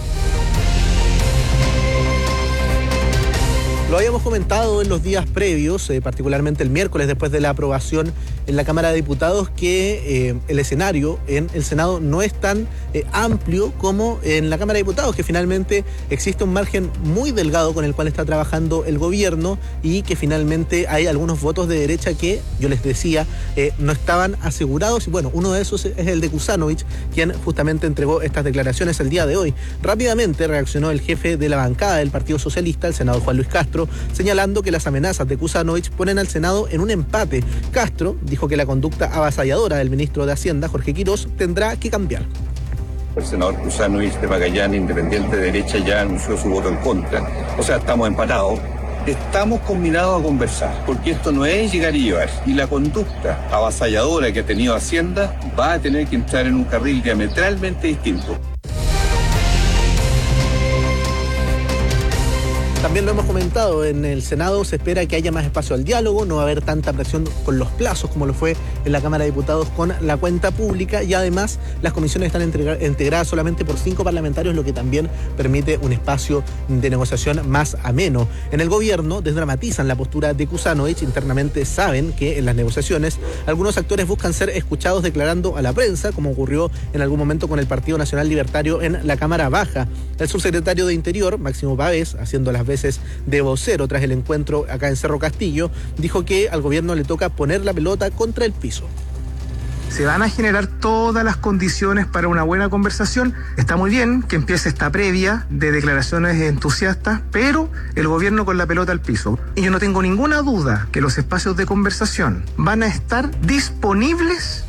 Lo habíamos comentado en los días previos, particularmente el miércoles después de la aprobación en la Cámara de Diputados, que el escenario en el Senado no es tan amplio como en la Cámara de Diputados, que finalmente existe un margen muy delgado con el cual está trabajando el gobierno y que finalmente hay algunos votos de derecha que, yo les decía, no estaban asegurados. Y bueno, uno de esos es el de Kuzanovich, quien justamente entregó estas declaraciones el día de hoy. Rápidamente reaccionó el jefe de la bancada del Partido Socialista, el senador Juan Luis Castro, señalando que las amenazas de Kuzanovich ponen al Senado en un empate. Castro dijo que la conducta avasalladora del ministro de Hacienda, Jorge Quirós, tendrá que cambiar. El senador Kuzanovich de Magallanes, independiente de derecha, ya anunció su voto en contra. O sea, estamos empatados. Estamos combinados a conversar, porque esto no es llegar y llevar. Y la conducta avasalladora que ha tenido Hacienda va a tener que entrar en un carril diametralmente distinto. También lo hemos comentado, en el Senado se espera que haya más espacio al diálogo, no va a haber tanta presión con los plazos como lo fue en la Cámara de Diputados con la cuenta pública, y además las comisiones están integradas solamente por 5 parlamentarios, lo que también permite un espacio de negociación más ameno. En el gobierno desdramatizan la postura de Kuzanovich, internamente saben que en las negociaciones algunos actores buscan ser escuchados declarando a la prensa, como ocurrió en algún momento con el Partido Nacional Libertario en la Cámara Baja. El subsecretario de Interior, Máximo Pavés, haciendo las veces de vocero tras el encuentro acá en Cerro Castillo, dijo que al gobierno le toca poner la pelota contra el piso. Se van a generar todas las condiciones para una buena conversación. Está muy bien que empiece esta previa de declaraciones entusiastas, pero el gobierno con la pelota al piso. Y yo no tengo ninguna duda que los espacios de conversación van a estar disponibles.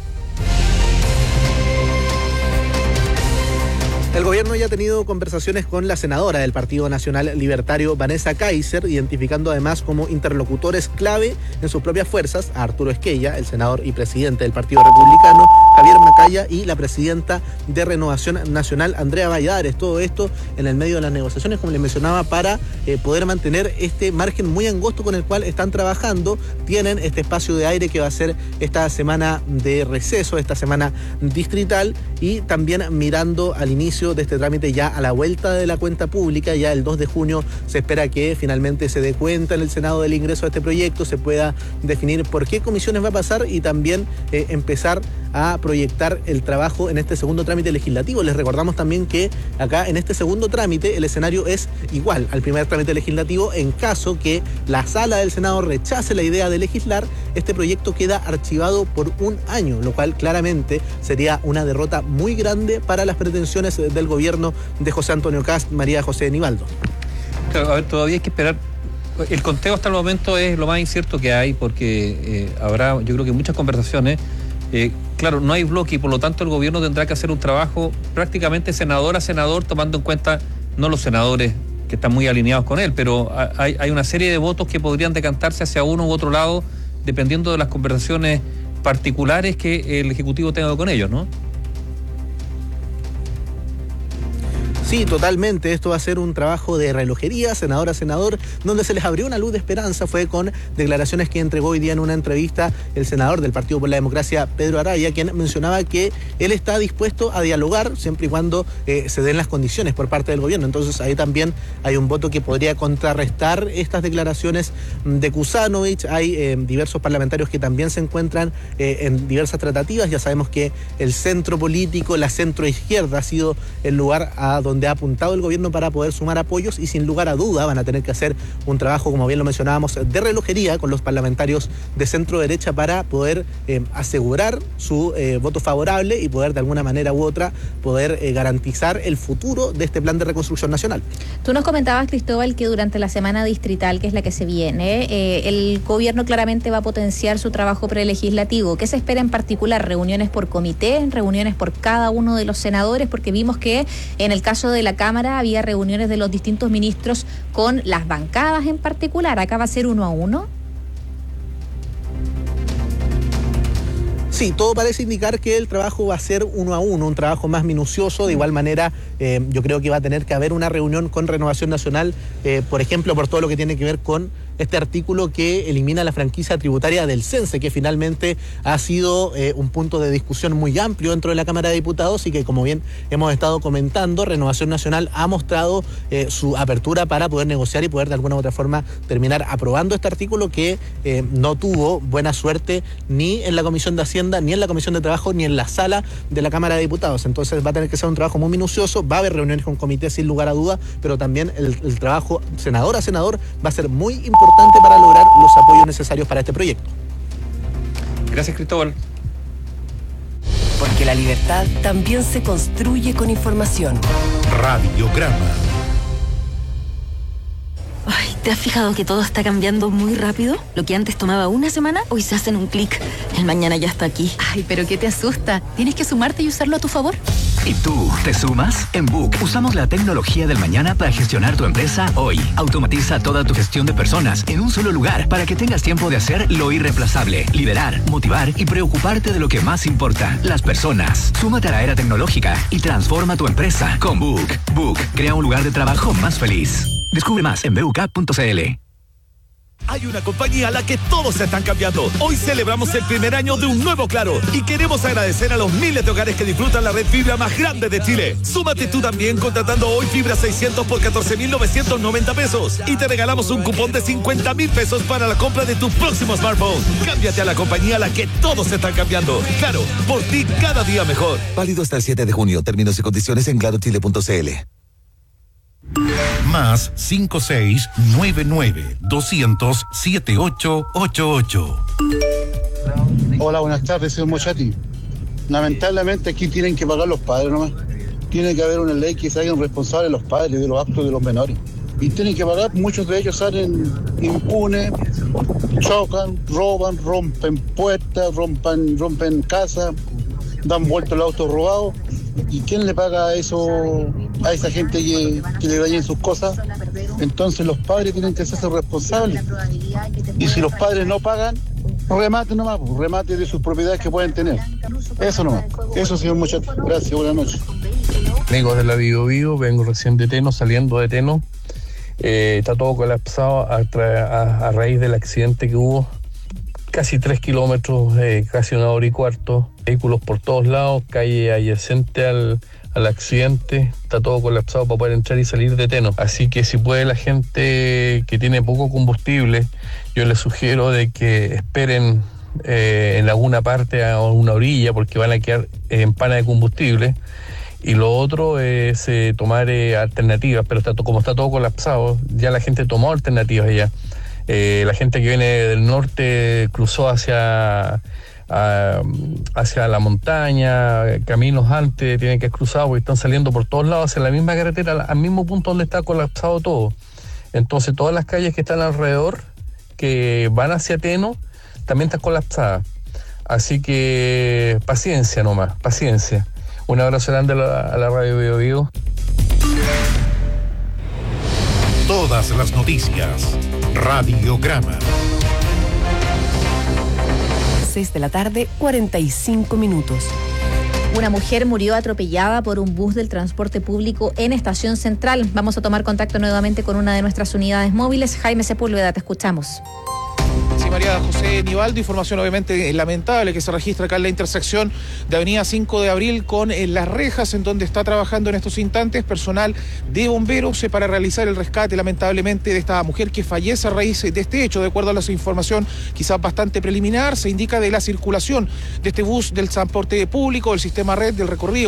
El gobierno ya ha tenido conversaciones con la senadora del Partido Nacional Libertario, Vanessa Kaiser, identificando además como interlocutores clave en sus propias fuerzas a Arturo Esquella, el senador y presidente del Partido Republicano, Javier Macaya, y la presidenta de Renovación Nacional, Andrea Valladares. Todo esto en el medio de las negociaciones, como les mencionaba, para poder mantener este margen muy angosto con el cual están trabajando. Tienen este espacio de aire que va a ser esta semana de receso, esta semana distrital, y también mirando al inicio de este trámite ya a la vuelta de la cuenta pública. Ya el 2 de junio se espera que finalmente se dé cuenta en el Senado del ingreso a este proyecto, se pueda definir por qué comisiones va a pasar y también empezar a proyectar el trabajo en este segundo trámite legislativo. Les recordamos también que acá en este segundo trámite el escenario es igual al primer trámite legislativo. En caso que la sala del Senado rechace la idea de legislar, este proyecto queda archivado por un año, lo cual claramente sería una derrota muy grande para las pretensiones del gobierno de José Antonio Kast, María José Nivaldo. Claro, a ver, todavía hay que esperar. El conteo hasta el momento es lo más incierto que hay, porque habrá, yo creo que muchas conversaciones. Claro, no hay bloque y por lo tanto el gobierno tendrá que hacer un trabajo prácticamente senador a senador, tomando en cuenta no los senadores que están muy alineados con él, pero hay una serie de votos que podrían decantarse hacia uno u otro lado dependiendo de las conversaciones particulares que el Ejecutivo tenga con ellos, ¿no? Sí, totalmente. Esto va a ser un trabajo de relojería, senador a senador, donde se les abrió una luz de esperanza. Fue con declaraciones que entregó hoy día en una entrevista el senador del Partido por la Democracia, Pedro Araya, quien mencionaba que él está dispuesto a dialogar siempre y cuando se den las condiciones por parte del gobierno. Entonces ahí también hay un voto que podría contrarrestar estas declaraciones de Kusanovich. Hay diversos parlamentarios que también se encuentran en diversas tratativas. Ya sabemos que el centro político, la centroizquierda, ha sido el lugar a donde ha apuntado el gobierno para poder sumar apoyos, y sin lugar a duda van a tener que hacer un trabajo, como bien lo mencionábamos, de relojería con los parlamentarios de centro derecha para poder asegurar su voto favorable y poder de alguna manera u otra poder garantizar el futuro de este plan de reconstrucción nacional. Tú nos comentabas, Cristóbal, que durante la semana distrital, que es la que se viene, el gobierno claramente va a potenciar su trabajo prelegislativo. ¿Qué se espera en particular? ¿Reuniones por comité? ¿Reuniones por cada uno de los senadores? Porque vimos que en el caso de la Cámara había reuniones de los distintos ministros con las bancadas en particular. ¿Acá va a ser 1 a 1? Sí, todo parece indicar que el trabajo va a ser 1 a 1, un trabajo más minucioso. De igual manera, yo creo que va a tener que haber una reunión con Renovación Nacional, por ejemplo, por todo lo que tiene que ver con este artículo que elimina la franquicia tributaria del CENSE, que finalmente ha sido un punto de discusión muy amplio dentro de la Cámara de Diputados y que, como bien hemos estado comentando, Renovación Nacional ha mostrado su apertura para poder negociar y poder de alguna u otra forma terminar aprobando este artículo que no tuvo buena suerte ni en la Comisión de Hacienda, ni en la Comisión de Trabajo, ni en la sala de la Cámara de Diputados. Entonces va a tener que ser un trabajo muy minucioso, va a haber reuniones con comités sin lugar a duda, pero también el trabajo senador a senador va a ser muy importante para lograr los apoyos necesarios para este proyecto. Gracias, Cristóbal. Porque la libertad también se construye con información. Radiograma. Ay, ¿te has fijado que todo está cambiando muy rápido? Lo que antes tomaba una semana, hoy se hace en un clic. El mañana ya está aquí. Ay, pero ¿qué te asusta? Tienes que sumarte y usarlo a tu favor. ¿Y tú, te sumas? En Book usamos la tecnología del mañana para gestionar tu empresa hoy. Automatiza toda tu gestión de personas en un solo lugar para que tengas tiempo de hacer lo irreemplazable, liderar, motivar y preocuparte de lo que más importa, las personas. Súmate a la era tecnológica y transforma tu empresa con Book. Book crea un lugar de trabajo más feliz. Descubre más en BUK.cl. Hay una compañía a la que todos se están cambiando. Hoy celebramos el primer año de un nuevo Claro y queremos agradecer a los miles de hogares que disfrutan la red fibra más grande de Chile. Súmate tú también contratando hoy fibra 600 por 14.990 pesos y te regalamos un cupón de 50.000 pesos para la compra de tu próximo smartphone. Cámbiate a la compañía a la que todos se están cambiando. Claro, por ti cada día mejor. Válido hasta el 7 de junio. Términos y condiciones en clarochile.cl. Más 5699-200-7888. Hola, buenas tardes, señor Mochati. Lamentablemente aquí tienen que pagar los padres nomás. Tiene que haber una ley que se hagan responsables los padres de los actos de los menores. Y tienen que pagar, muchos de ellos salen impunes, chocan, roban, rompen puertas, rompen casas, dan vuelta los autos robados. ¿Y quién le paga eso a esa gente que le dañen sus cosas? Entonces los padres tienen que hacerse responsables. Y si los padres no pagan, remate nomás, remate de sus propiedades que pueden tener. Eso nomás. Eso, señor Muchacho. Gracias, buenas noches. Amigos de la Bio Bio, vengo recién de Teno, saliendo de Teno. Está todo colapsado a raíz del accidente que hubo. Casi 3 kilómetros, casi 1 hora y cuarto, vehículos por todos lados, calle adyacente al accidente, está todo colapsado para poder entrar y salir de Teno. Así que si puede la gente que tiene poco combustible, yo les sugiero de que esperen en alguna parte a una orilla porque van a quedar en pana de combustible. Y lo otro es tomar alternativas, pero como está todo colapsado, ya la gente tomó alternativas ya. La gente que viene del norte cruzó hacia la montaña, caminos antes tienen que cruzar porque están saliendo por todos lados hacia la misma carretera, al mismo punto donde está colapsado todo. Entonces todas las calles que están alrededor, que van hacia Teno, también están colapsadas. Así que paciencia nomás, paciencia. Un abrazo grande a la Radio Bio Bio. Todas las noticias. Radiograma. 6 de la tarde, 45 minutos. Una mujer murió atropellada por un bus del transporte público en Estación Central. Vamos a tomar contacto nuevamente con una de nuestras unidades móviles. Jaime Sepúlveda, te escuchamos. Sí, María José Nivaldo, información obviamente lamentable que se registra acá en la intersección de Avenida 5 de Abril con Las Rejas, en donde está trabajando en estos instantes personal de bomberos para realizar el rescate, lamentablemente, de esta mujer que fallece a raíz de este hecho. De acuerdo a la información quizás bastante preliminar, se indica de la circulación de este bus del transporte público, del sistema red del recorrido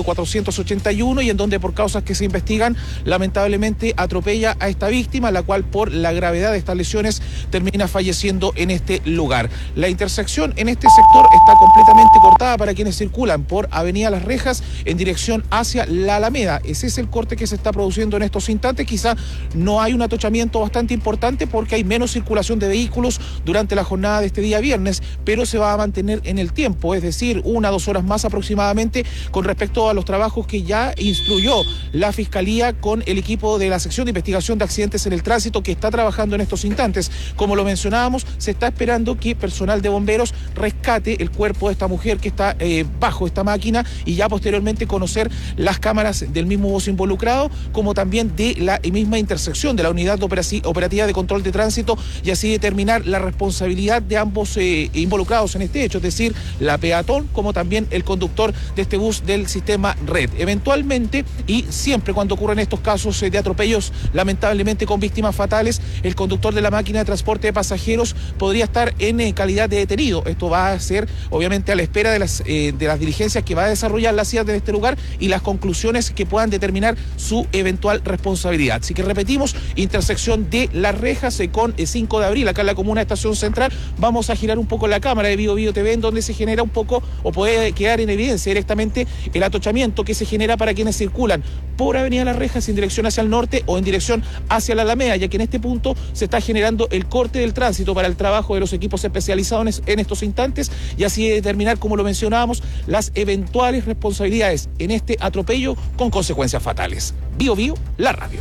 481, y en donde por causas que se investigan, lamentablemente atropella a esta víctima, la cual por la gravedad de estas lesiones termina falleciendo en este lugar. La intersección en este sector está completamente cortada para quienes circulan por Avenida Las Rejas en dirección hacia la Alameda. Ese es el corte que se está produciendo en estos instantes. Quizá no hay un atochamiento bastante importante porque hay menos circulación de vehículos durante la jornada de este día viernes, pero se va a mantener en el tiempo, es decir, 1 a 2 horas más aproximadamente con respecto a los trabajos que ya instruyó la Fiscalía con el equipo de la sección de investigación de accidentes en el tránsito que está trabajando en estos instantes. Como lo mencionábamos, se está esperando que personal de bomberos rescate el cuerpo de esta mujer que está bajo esta máquina y ya posteriormente conocer las cámaras del mismo bus involucrado, como también de la misma intersección de la unidad operativa de control de tránsito, y así determinar la responsabilidad de ambos involucrados en este hecho, es decir, la peatón como también el conductor de este bus del sistema red. Eventualmente, y siempre cuando ocurren estos casos de atropellos lamentablemente con víctimas fatales, el conductor de la máquina de transporte de pasajeros podría estar en calidad de detenido. Esto va a ser obviamente a la espera de las diligencias que va a desarrollar la CIAT en este lugar y las conclusiones que puedan determinar su eventual responsabilidad. Así que repetimos, intersección de Las Rejas con 5 de abril, acá en la comuna de Estación Central. Vamos a girar un poco la cámara de Bio Bio TV, en donde se genera un poco, o puede quedar en evidencia directamente, el atochamiento que se genera para quienes circulan por Avenida Las Rejas en dirección hacia el norte o en dirección hacia la Alameda, ya que en este punto se está generando el corte del tránsito para el trabajo de los equipos especializados en estos instantes, y así determinar, como lo mencionábamos, las eventuales responsabilidades en este atropello con consecuencias fatales. Bio Bio, la radio.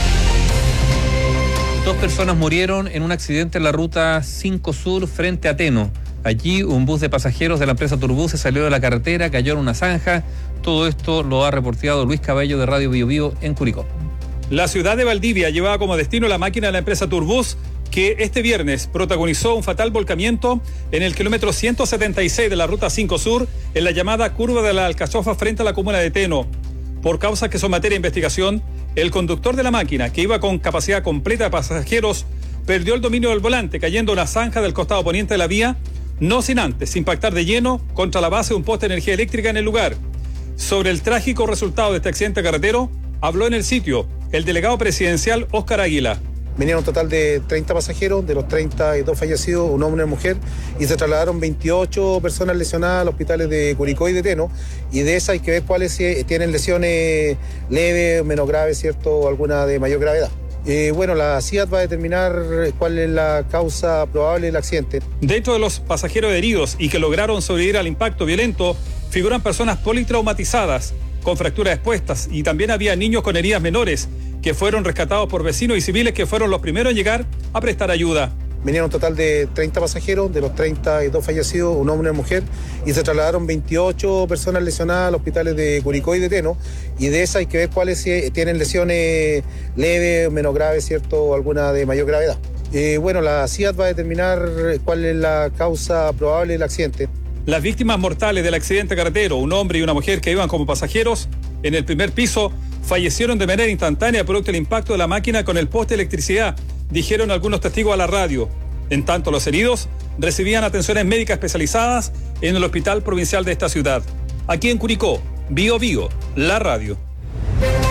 2 personas murieron en un accidente en la ruta 5 Sur frente a Teno. Allí un bus de pasajeros de la empresa Turbus se salió de la carretera, cayó en una zanja. Todo esto lo ha reporteado Luis Cabello de Radio Bio Bio en Curicó. La ciudad de Valdivia llevaba como destino la máquina de la empresa Turbus, que este viernes protagonizó un fatal volcamiento en el kilómetro 176 de la ruta 5 Sur, en la llamada curva de la Alcachofa frente a la comuna de Teno. Por causas que son materia de investigación, el conductor de la máquina, que iba con capacidad completa de pasajeros, perdió el dominio del volante, cayendo en una zanja del costado poniente de la vía, no sin antes impactar de lleno contra la base de un poste de energía eléctrica en el lugar. Sobre el trágico resultado de este accidente carretero, habló en el sitio el delegado presidencial Óscar Águila. Venían un total de 30 pasajeros, de los 32 fallecidos, un hombre y una mujer, y se trasladaron 28 personas lesionadas a los hospitales de Curicó y de Teno, y de esas hay que ver cuáles tienen lesiones leves, menos graves, ¿cierto?, o alguna de mayor gravedad. Bueno, la CIAT va a determinar cuál es la causa probable del accidente. Dentro de los pasajeros heridos y que lograron sobrevivir al impacto violento, figuran personas politraumatizadas, con fracturas expuestas, y también había niños con heridas menores, que fueron rescatados por vecinos y civiles que fueron los primeros en llegar a prestar ayuda. Venían un total de 30 pasajeros, de los 32 fallecidos, un hombre y una mujer, y se trasladaron 28 personas lesionadas a los hospitales de Curicó y de Teno, y de esas hay que ver cuáles tienen lesiones leves, menos graves, ¿cierto?, o alguna de mayor gravedad. Bueno, la CIAT va a determinar cuál es la causa probable del accidente. Las víctimas mortales del accidente carretero, un hombre y una mujer que iban como pasajeros en el primer piso, fallecieron de manera instantánea producto del impacto de la máquina con el poste de electricidad, dijeron algunos testigos a la radio. En tanto, los heridos recibían atenciones médicas especializadas en el hospital provincial de esta ciudad. Aquí en Curicó, Bio Bio, la radio.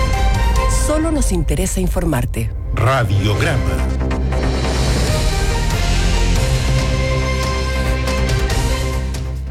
Solo nos interesa informarte. Radiograma.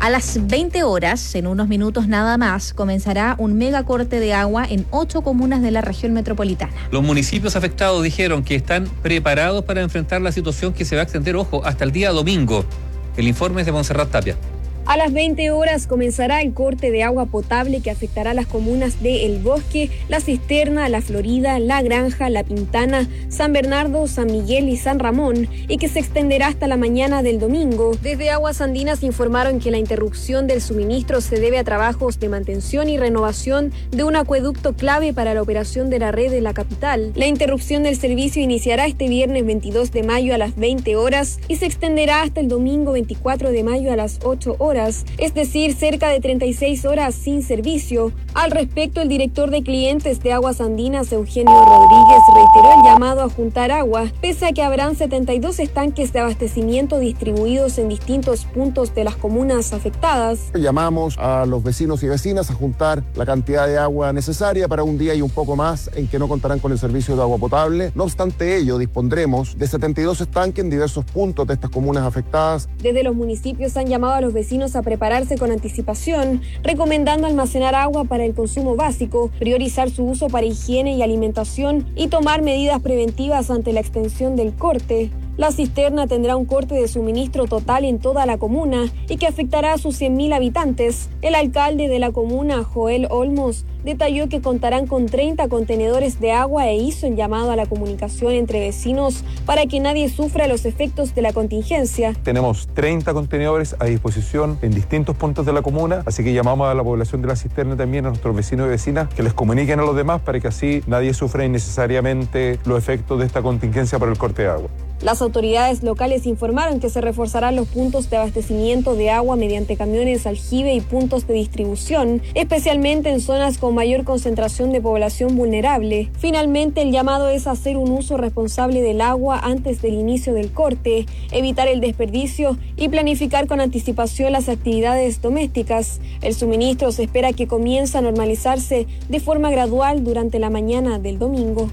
A las 20 horas, en unos minutos nada más, comenzará un mega corte de agua en 8 comunas de la región metropolitana. Los municipios afectados dijeron que están preparados para enfrentar la situación que se va a extender, ojo, hasta el día domingo. El informe es de Montserrat Tapia. A las 20 horas comenzará el corte de agua potable que afectará a las comunas de El Bosque, La Cisterna, La Florida, La Granja, La Pintana, San Bernardo, San Miguel y San Ramón, y que se extenderá hasta la mañana del domingo. Desde Aguas Andinas informaron que la interrupción del suministro se debe a trabajos de mantención y renovación de un acueducto clave para la operación de la red de la capital. La interrupción del servicio iniciará este viernes 22 de mayo a las 20 horas y se extenderá hasta el domingo 24 de mayo a las 8 horas. Es decir, cerca de 36 horas sin servicio. Al respecto, el director de clientes de Aguas Andinas, Eugenio Rodríguez, reiteró el llamado a juntar agua, pese a que habrán 72 estanques de abastecimiento distribuidos en distintos puntos de las comunas afectadas. Llamamos a los vecinos y vecinas a juntar la cantidad de agua necesaria para un día y un poco más en que no contarán con el servicio de agua potable. No obstante ello, dispondremos de 72 estanques en diversos puntos de estas comunas afectadas. Desde los municipios han llamado a los vecinos a prepararse con anticipación, recomendando almacenar agua para el consumo básico, priorizar su uso para higiene y alimentación y tomar medidas preventivas ante la extensión del corte. La cisterna tendrá un corte de suministro total en toda la comuna y que afectará a sus 100.000 habitantes. El alcalde de la comuna, Joel Olmos, detalló que contarán con 30 contenedores de agua e hizo el llamado a la comunicación entre vecinos para que nadie sufra los efectos de la contingencia. Tenemos 30 contenedores a disposición en distintos puntos de la comuna, así que llamamos a la población de la cisterna también, a nuestros vecinos y vecinas, que les comuniquen a los demás para que así nadie sufra innecesariamente los efectos de esta contingencia por el corte de agua. Las autoridades locales informaron que se reforzarán los puntos de abastecimiento de agua mediante camiones aljibe y puntos de distribución, especialmente en zonas con mayor concentración de población vulnerable. Finalmente, el llamado es hacer un uso responsable del agua antes del inicio del corte, evitar el desperdicio y planificar con anticipación las actividades domésticas. El suministro se espera que comience a normalizarse de forma gradual durante la mañana del domingo.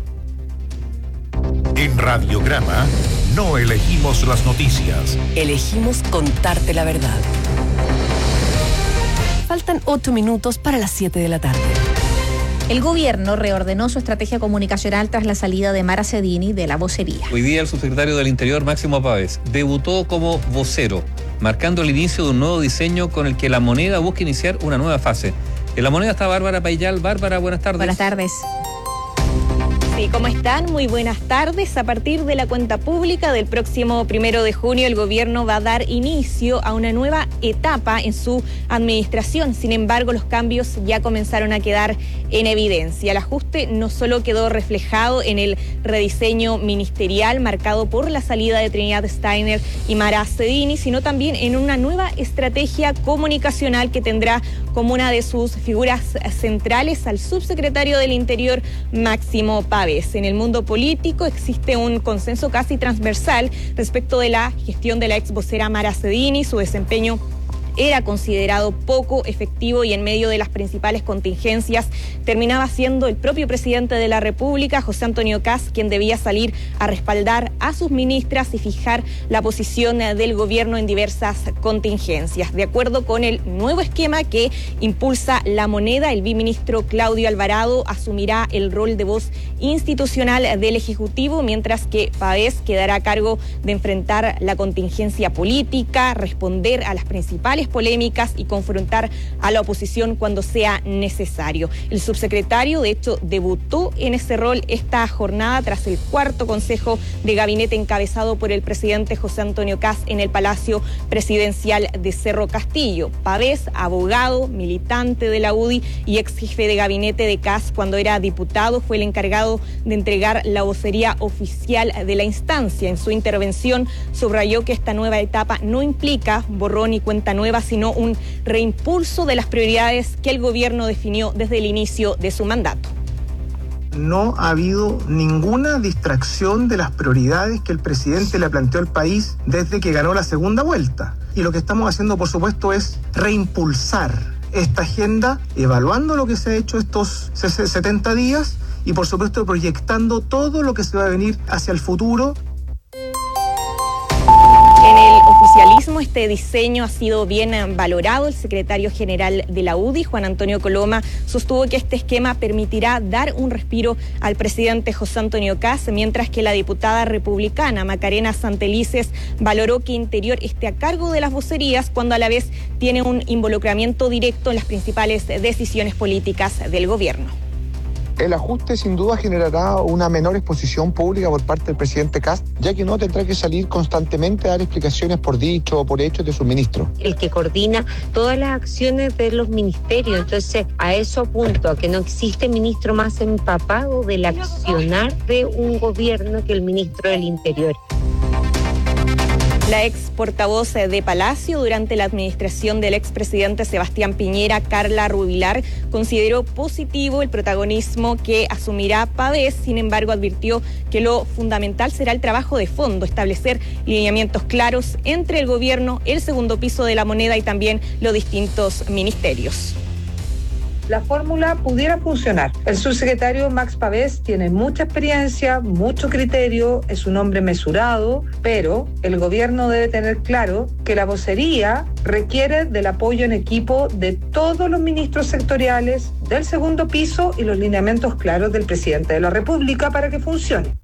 En Radiograma no elegimos las noticias. Elegimos contarte la verdad. Faltan 8 minutos para las 7 de la tarde. El gobierno reordenó su estrategia comunicacional tras la salida de Mara Cedini de la vocería. Hoy día el subsecretario del Interior, Máximo Pavés, debutó como vocero, marcando el inicio de un nuevo diseño con el que La Moneda busca iniciar una nueva fase. En La Moneda está Bárbara Payal. Bárbara, buenas tardes. Buenas tardes. Sí, ¿cómo están? Muy buenas tardes. A partir de la cuenta pública del próximo 1 de junio, el gobierno va a dar inicio a una nueva etapa en su administración. Sin embargo, los cambios ya comenzaron a quedar en evidencia. El ajuste no solo quedó reflejado en el rediseño ministerial marcado por la salida de Trinidad Steiner y Mara Cedini, sino también en una nueva estrategia comunicacional que tendrá como una de sus figuras centrales al subsecretario del Interior, Máximo Pavés. En el mundo político existe un consenso casi transversal respecto de la gestión de la ex vocera Mara Cedini. Su desempeño era considerado poco efectivo y en medio de las principales contingencias terminaba siendo el propio presidente de la República, José Antonio Kast, quien debía salir a respaldar a sus ministras y fijar la posición del gobierno en diversas contingencias. De acuerdo con el nuevo esquema que impulsa La Moneda, el biministro Claudio Alvarado asumirá el rol de voz institucional del Ejecutivo, mientras que Pavés quedará a cargo de enfrentar la contingencia política, responder a las principales polémicas y confrontar a la oposición cuando sea necesario. El subsecretario, de hecho, debutó en ese rol esta jornada tras el cuarto consejo de gabinete encabezado por el presidente José Antonio Kast en el Palacio Presidencial de Cerro Castillo. Pavés, abogado, militante de la UDI y ex jefe de gabinete de Kast cuando era diputado, fue el encargado de entregar la vocería oficial de la instancia. En su intervención subrayó que esta nueva etapa no implica borrón y cuenta nueva, sino un reimpulso de las prioridades que el gobierno definió desde el inicio de su mandato. No ha habido ninguna distracción de las prioridades que el presidente le planteó al país desde que ganó la segunda vuelta. Y lo que estamos haciendo, por supuesto, es reimpulsar esta agenda, evaluando lo que se ha hecho estos 70 días y, por supuesto, proyectando todo lo que se va a venir hacia el futuro. En el oficialismo. Este diseño ha sido bien valorado. El secretario general de la UDI, Juan Antonio Coloma, sostuvo que este esquema permitirá dar un respiro al presidente José Antonio Kast, mientras que la diputada republicana Macarena Santelices valoró que Interior esté a cargo de las vocerías cuando a la vez tiene un involucramiento directo en las principales decisiones políticas del gobierno. El ajuste sin duda generará una menor exposición pública por parte del presidente Kast, ya que no tendrá que salir constantemente a dar explicaciones por dicho o por hechos de sus ministros. El que coordina todas las acciones de los ministerios, entonces a eso apunto, a que no existe ministro más empapado del accionar de un gobierno que el ministro del Interior. La ex portavoz de Palacio durante la administración del expresidente Sebastián Piñera, Carla Rubilar, consideró positivo el protagonismo que asumirá Pavés. Sin embargo, advirtió que lo fundamental será el trabajo de fondo, establecer lineamientos claros entre el gobierno, el segundo piso de la moneda y también los distintos ministerios. La fórmula pudiera funcionar. El subsecretario Max Pavés tiene mucha experiencia, mucho criterio, es un hombre mesurado, pero el gobierno debe tener claro que la vocería requiere del apoyo en equipo de todos los ministros sectoriales, del segundo piso y los lineamientos claros del presidente de la República para que funcione.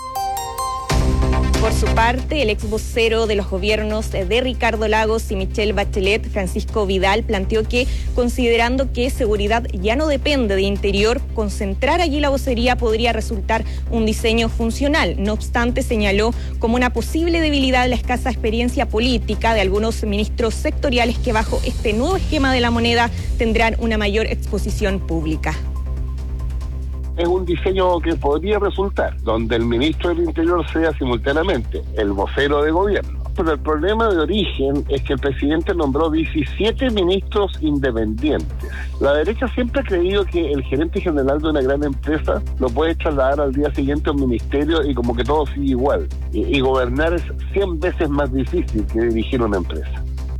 Por su parte, el ex vocero de los gobiernos de Ricardo Lagos y Michelle Bachelet, Francisco Vidal, planteó que, considerando que seguridad ya no depende de Interior, concentrar allí la vocería podría resultar un diseño funcional. No obstante, señaló como una posible debilidad la escasa experiencia política de algunos ministros sectoriales que bajo este nuevo esquema de la moneda tendrán una mayor exposición pública. Es un diseño que podría resultar, donde el ministro del Interior sea simultáneamente el vocero de gobierno. Pero el problema de origen es que el presidente nombró 17 ministros independientes. La derecha siempre ha creído que el gerente general de una gran empresa lo puede trasladar al día siguiente a un ministerio y como que todo sigue igual. Y gobernar es 100 veces más difícil que dirigir una empresa.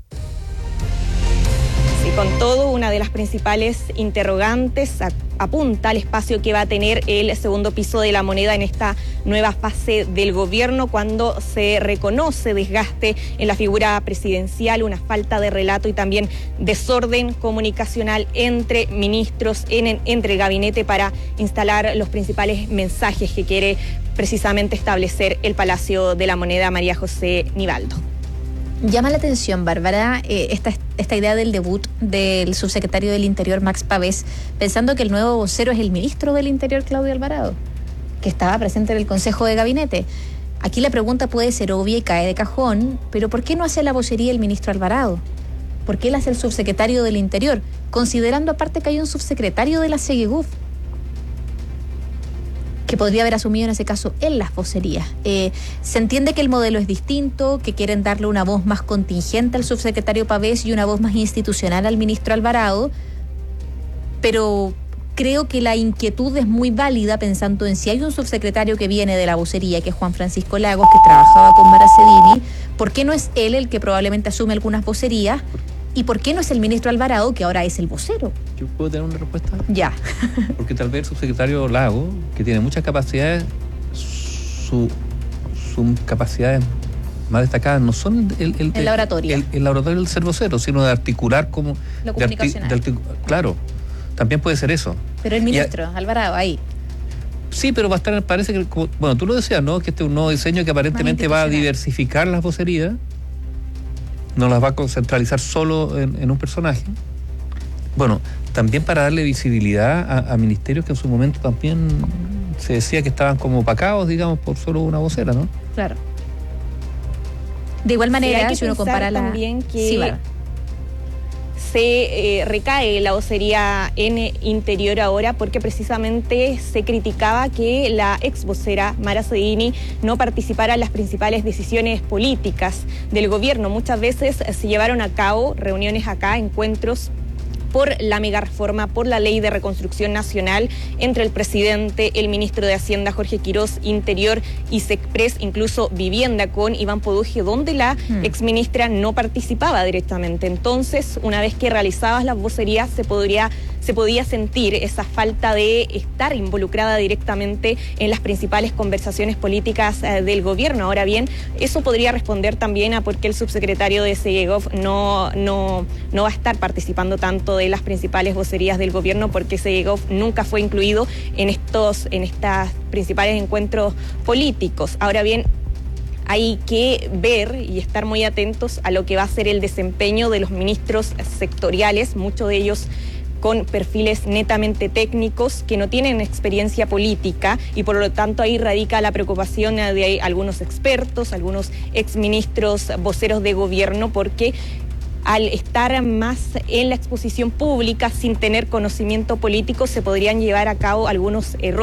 Y con todo, una de las principales interrogantes apunta al espacio que va a tener el segundo piso de la moneda en esta nueva fase del gobierno, cuando se reconoce desgaste en la figura presidencial, una falta de relato y también desorden comunicacional entre ministros, entre el gabinete para instalar los principales mensajes que quiere precisamente establecer el Palacio de la Moneda. María José Nivaldo. Llama la atención, Bárbara, esta idea del debut del subsecretario del Interior, Max Pavés, pensando que el nuevo vocero es el ministro del Interior, Claudio Alvarado, que estaba presente en el Consejo de Gabinete. Aquí la pregunta puede ser obvia y cae de cajón, pero ¿por qué no hace la vocería el ministro Alvarado? ¿Por qué él hace el subsecretario del Interior? Considerando aparte que hay un subsecretario de la Seguiguf, que podría haber asumido en ese caso en las vocerías. Se entiende que el modelo es distinto, que quieren darle una voz más contingente al subsecretario Pavés y una voz más institucional al ministro Alvarado, pero creo que la inquietud es muy válida pensando en si hay un subsecretario que viene de la vocería, que es Juan Francisco Lagos, que trabajaba con Maracedini, ¿por qué no es él el que probablemente asume algunas vocerías? ¿Y por qué no es el ministro Alvarado, que ahora es el vocero? ¿Yo puedo tener una respuesta? Ya. Porque tal vez el subsecretario Lago, que tiene muchas capacidades, sus capacidades más destacadas no son la oratoria. El oratorio del ser vocero, sino de articular como... Lo comunicacional. Claro, también puede ser eso. Pero el ministro Alvarado, ahí. Sí, pero va a estar, parece que, bueno, tú lo decías, ¿no? Que este es un nuevo diseño que aparentemente va a diversificar las vocerías. No las va a centralizar solo en un personaje. Bueno, también para darle visibilidad a ministerios que en su momento también se decía que estaban como opacados, digamos, por solo una vocera, ¿no? Claro. De igual manera, sí, si uno compara también que se recae la vocería en Interior ahora, porque precisamente se criticaba que la ex vocera Mara Cedini no participara en las principales decisiones políticas del gobierno. Muchas veces se llevaron a cabo reuniones acá, encuentros por la mega reforma, por la ley de reconstrucción nacional, entre el presidente, el ministro de Hacienda Jorge Quirós, Interior y Sexpress, incluso Vivienda con Iván Poduje, donde la exministra no participaba directamente. Entonces, una vez que realizabas las vocerías, se podría se podía sentir esa falta de estar involucrada directamente en las principales conversaciones políticas del gobierno. Ahora bien, eso podría responder también a por qué el subsecretario de Segov no va a estar participando tanto de las principales vocerías del gobierno, porque Segov nunca fue incluido en estas principales encuentros políticos. Ahora bien, hay que ver y estar muy atentos a lo que va a ser el desempeño de los ministros sectoriales, muchos de ellos con perfiles netamente técnicos que no tienen experiencia política, y por lo tanto ahí radica la preocupación de algunos expertos, algunos exministros voceros de gobierno, porque al estar más en la exposición pública sin tener conocimiento político se podrían llevar a cabo algunos errores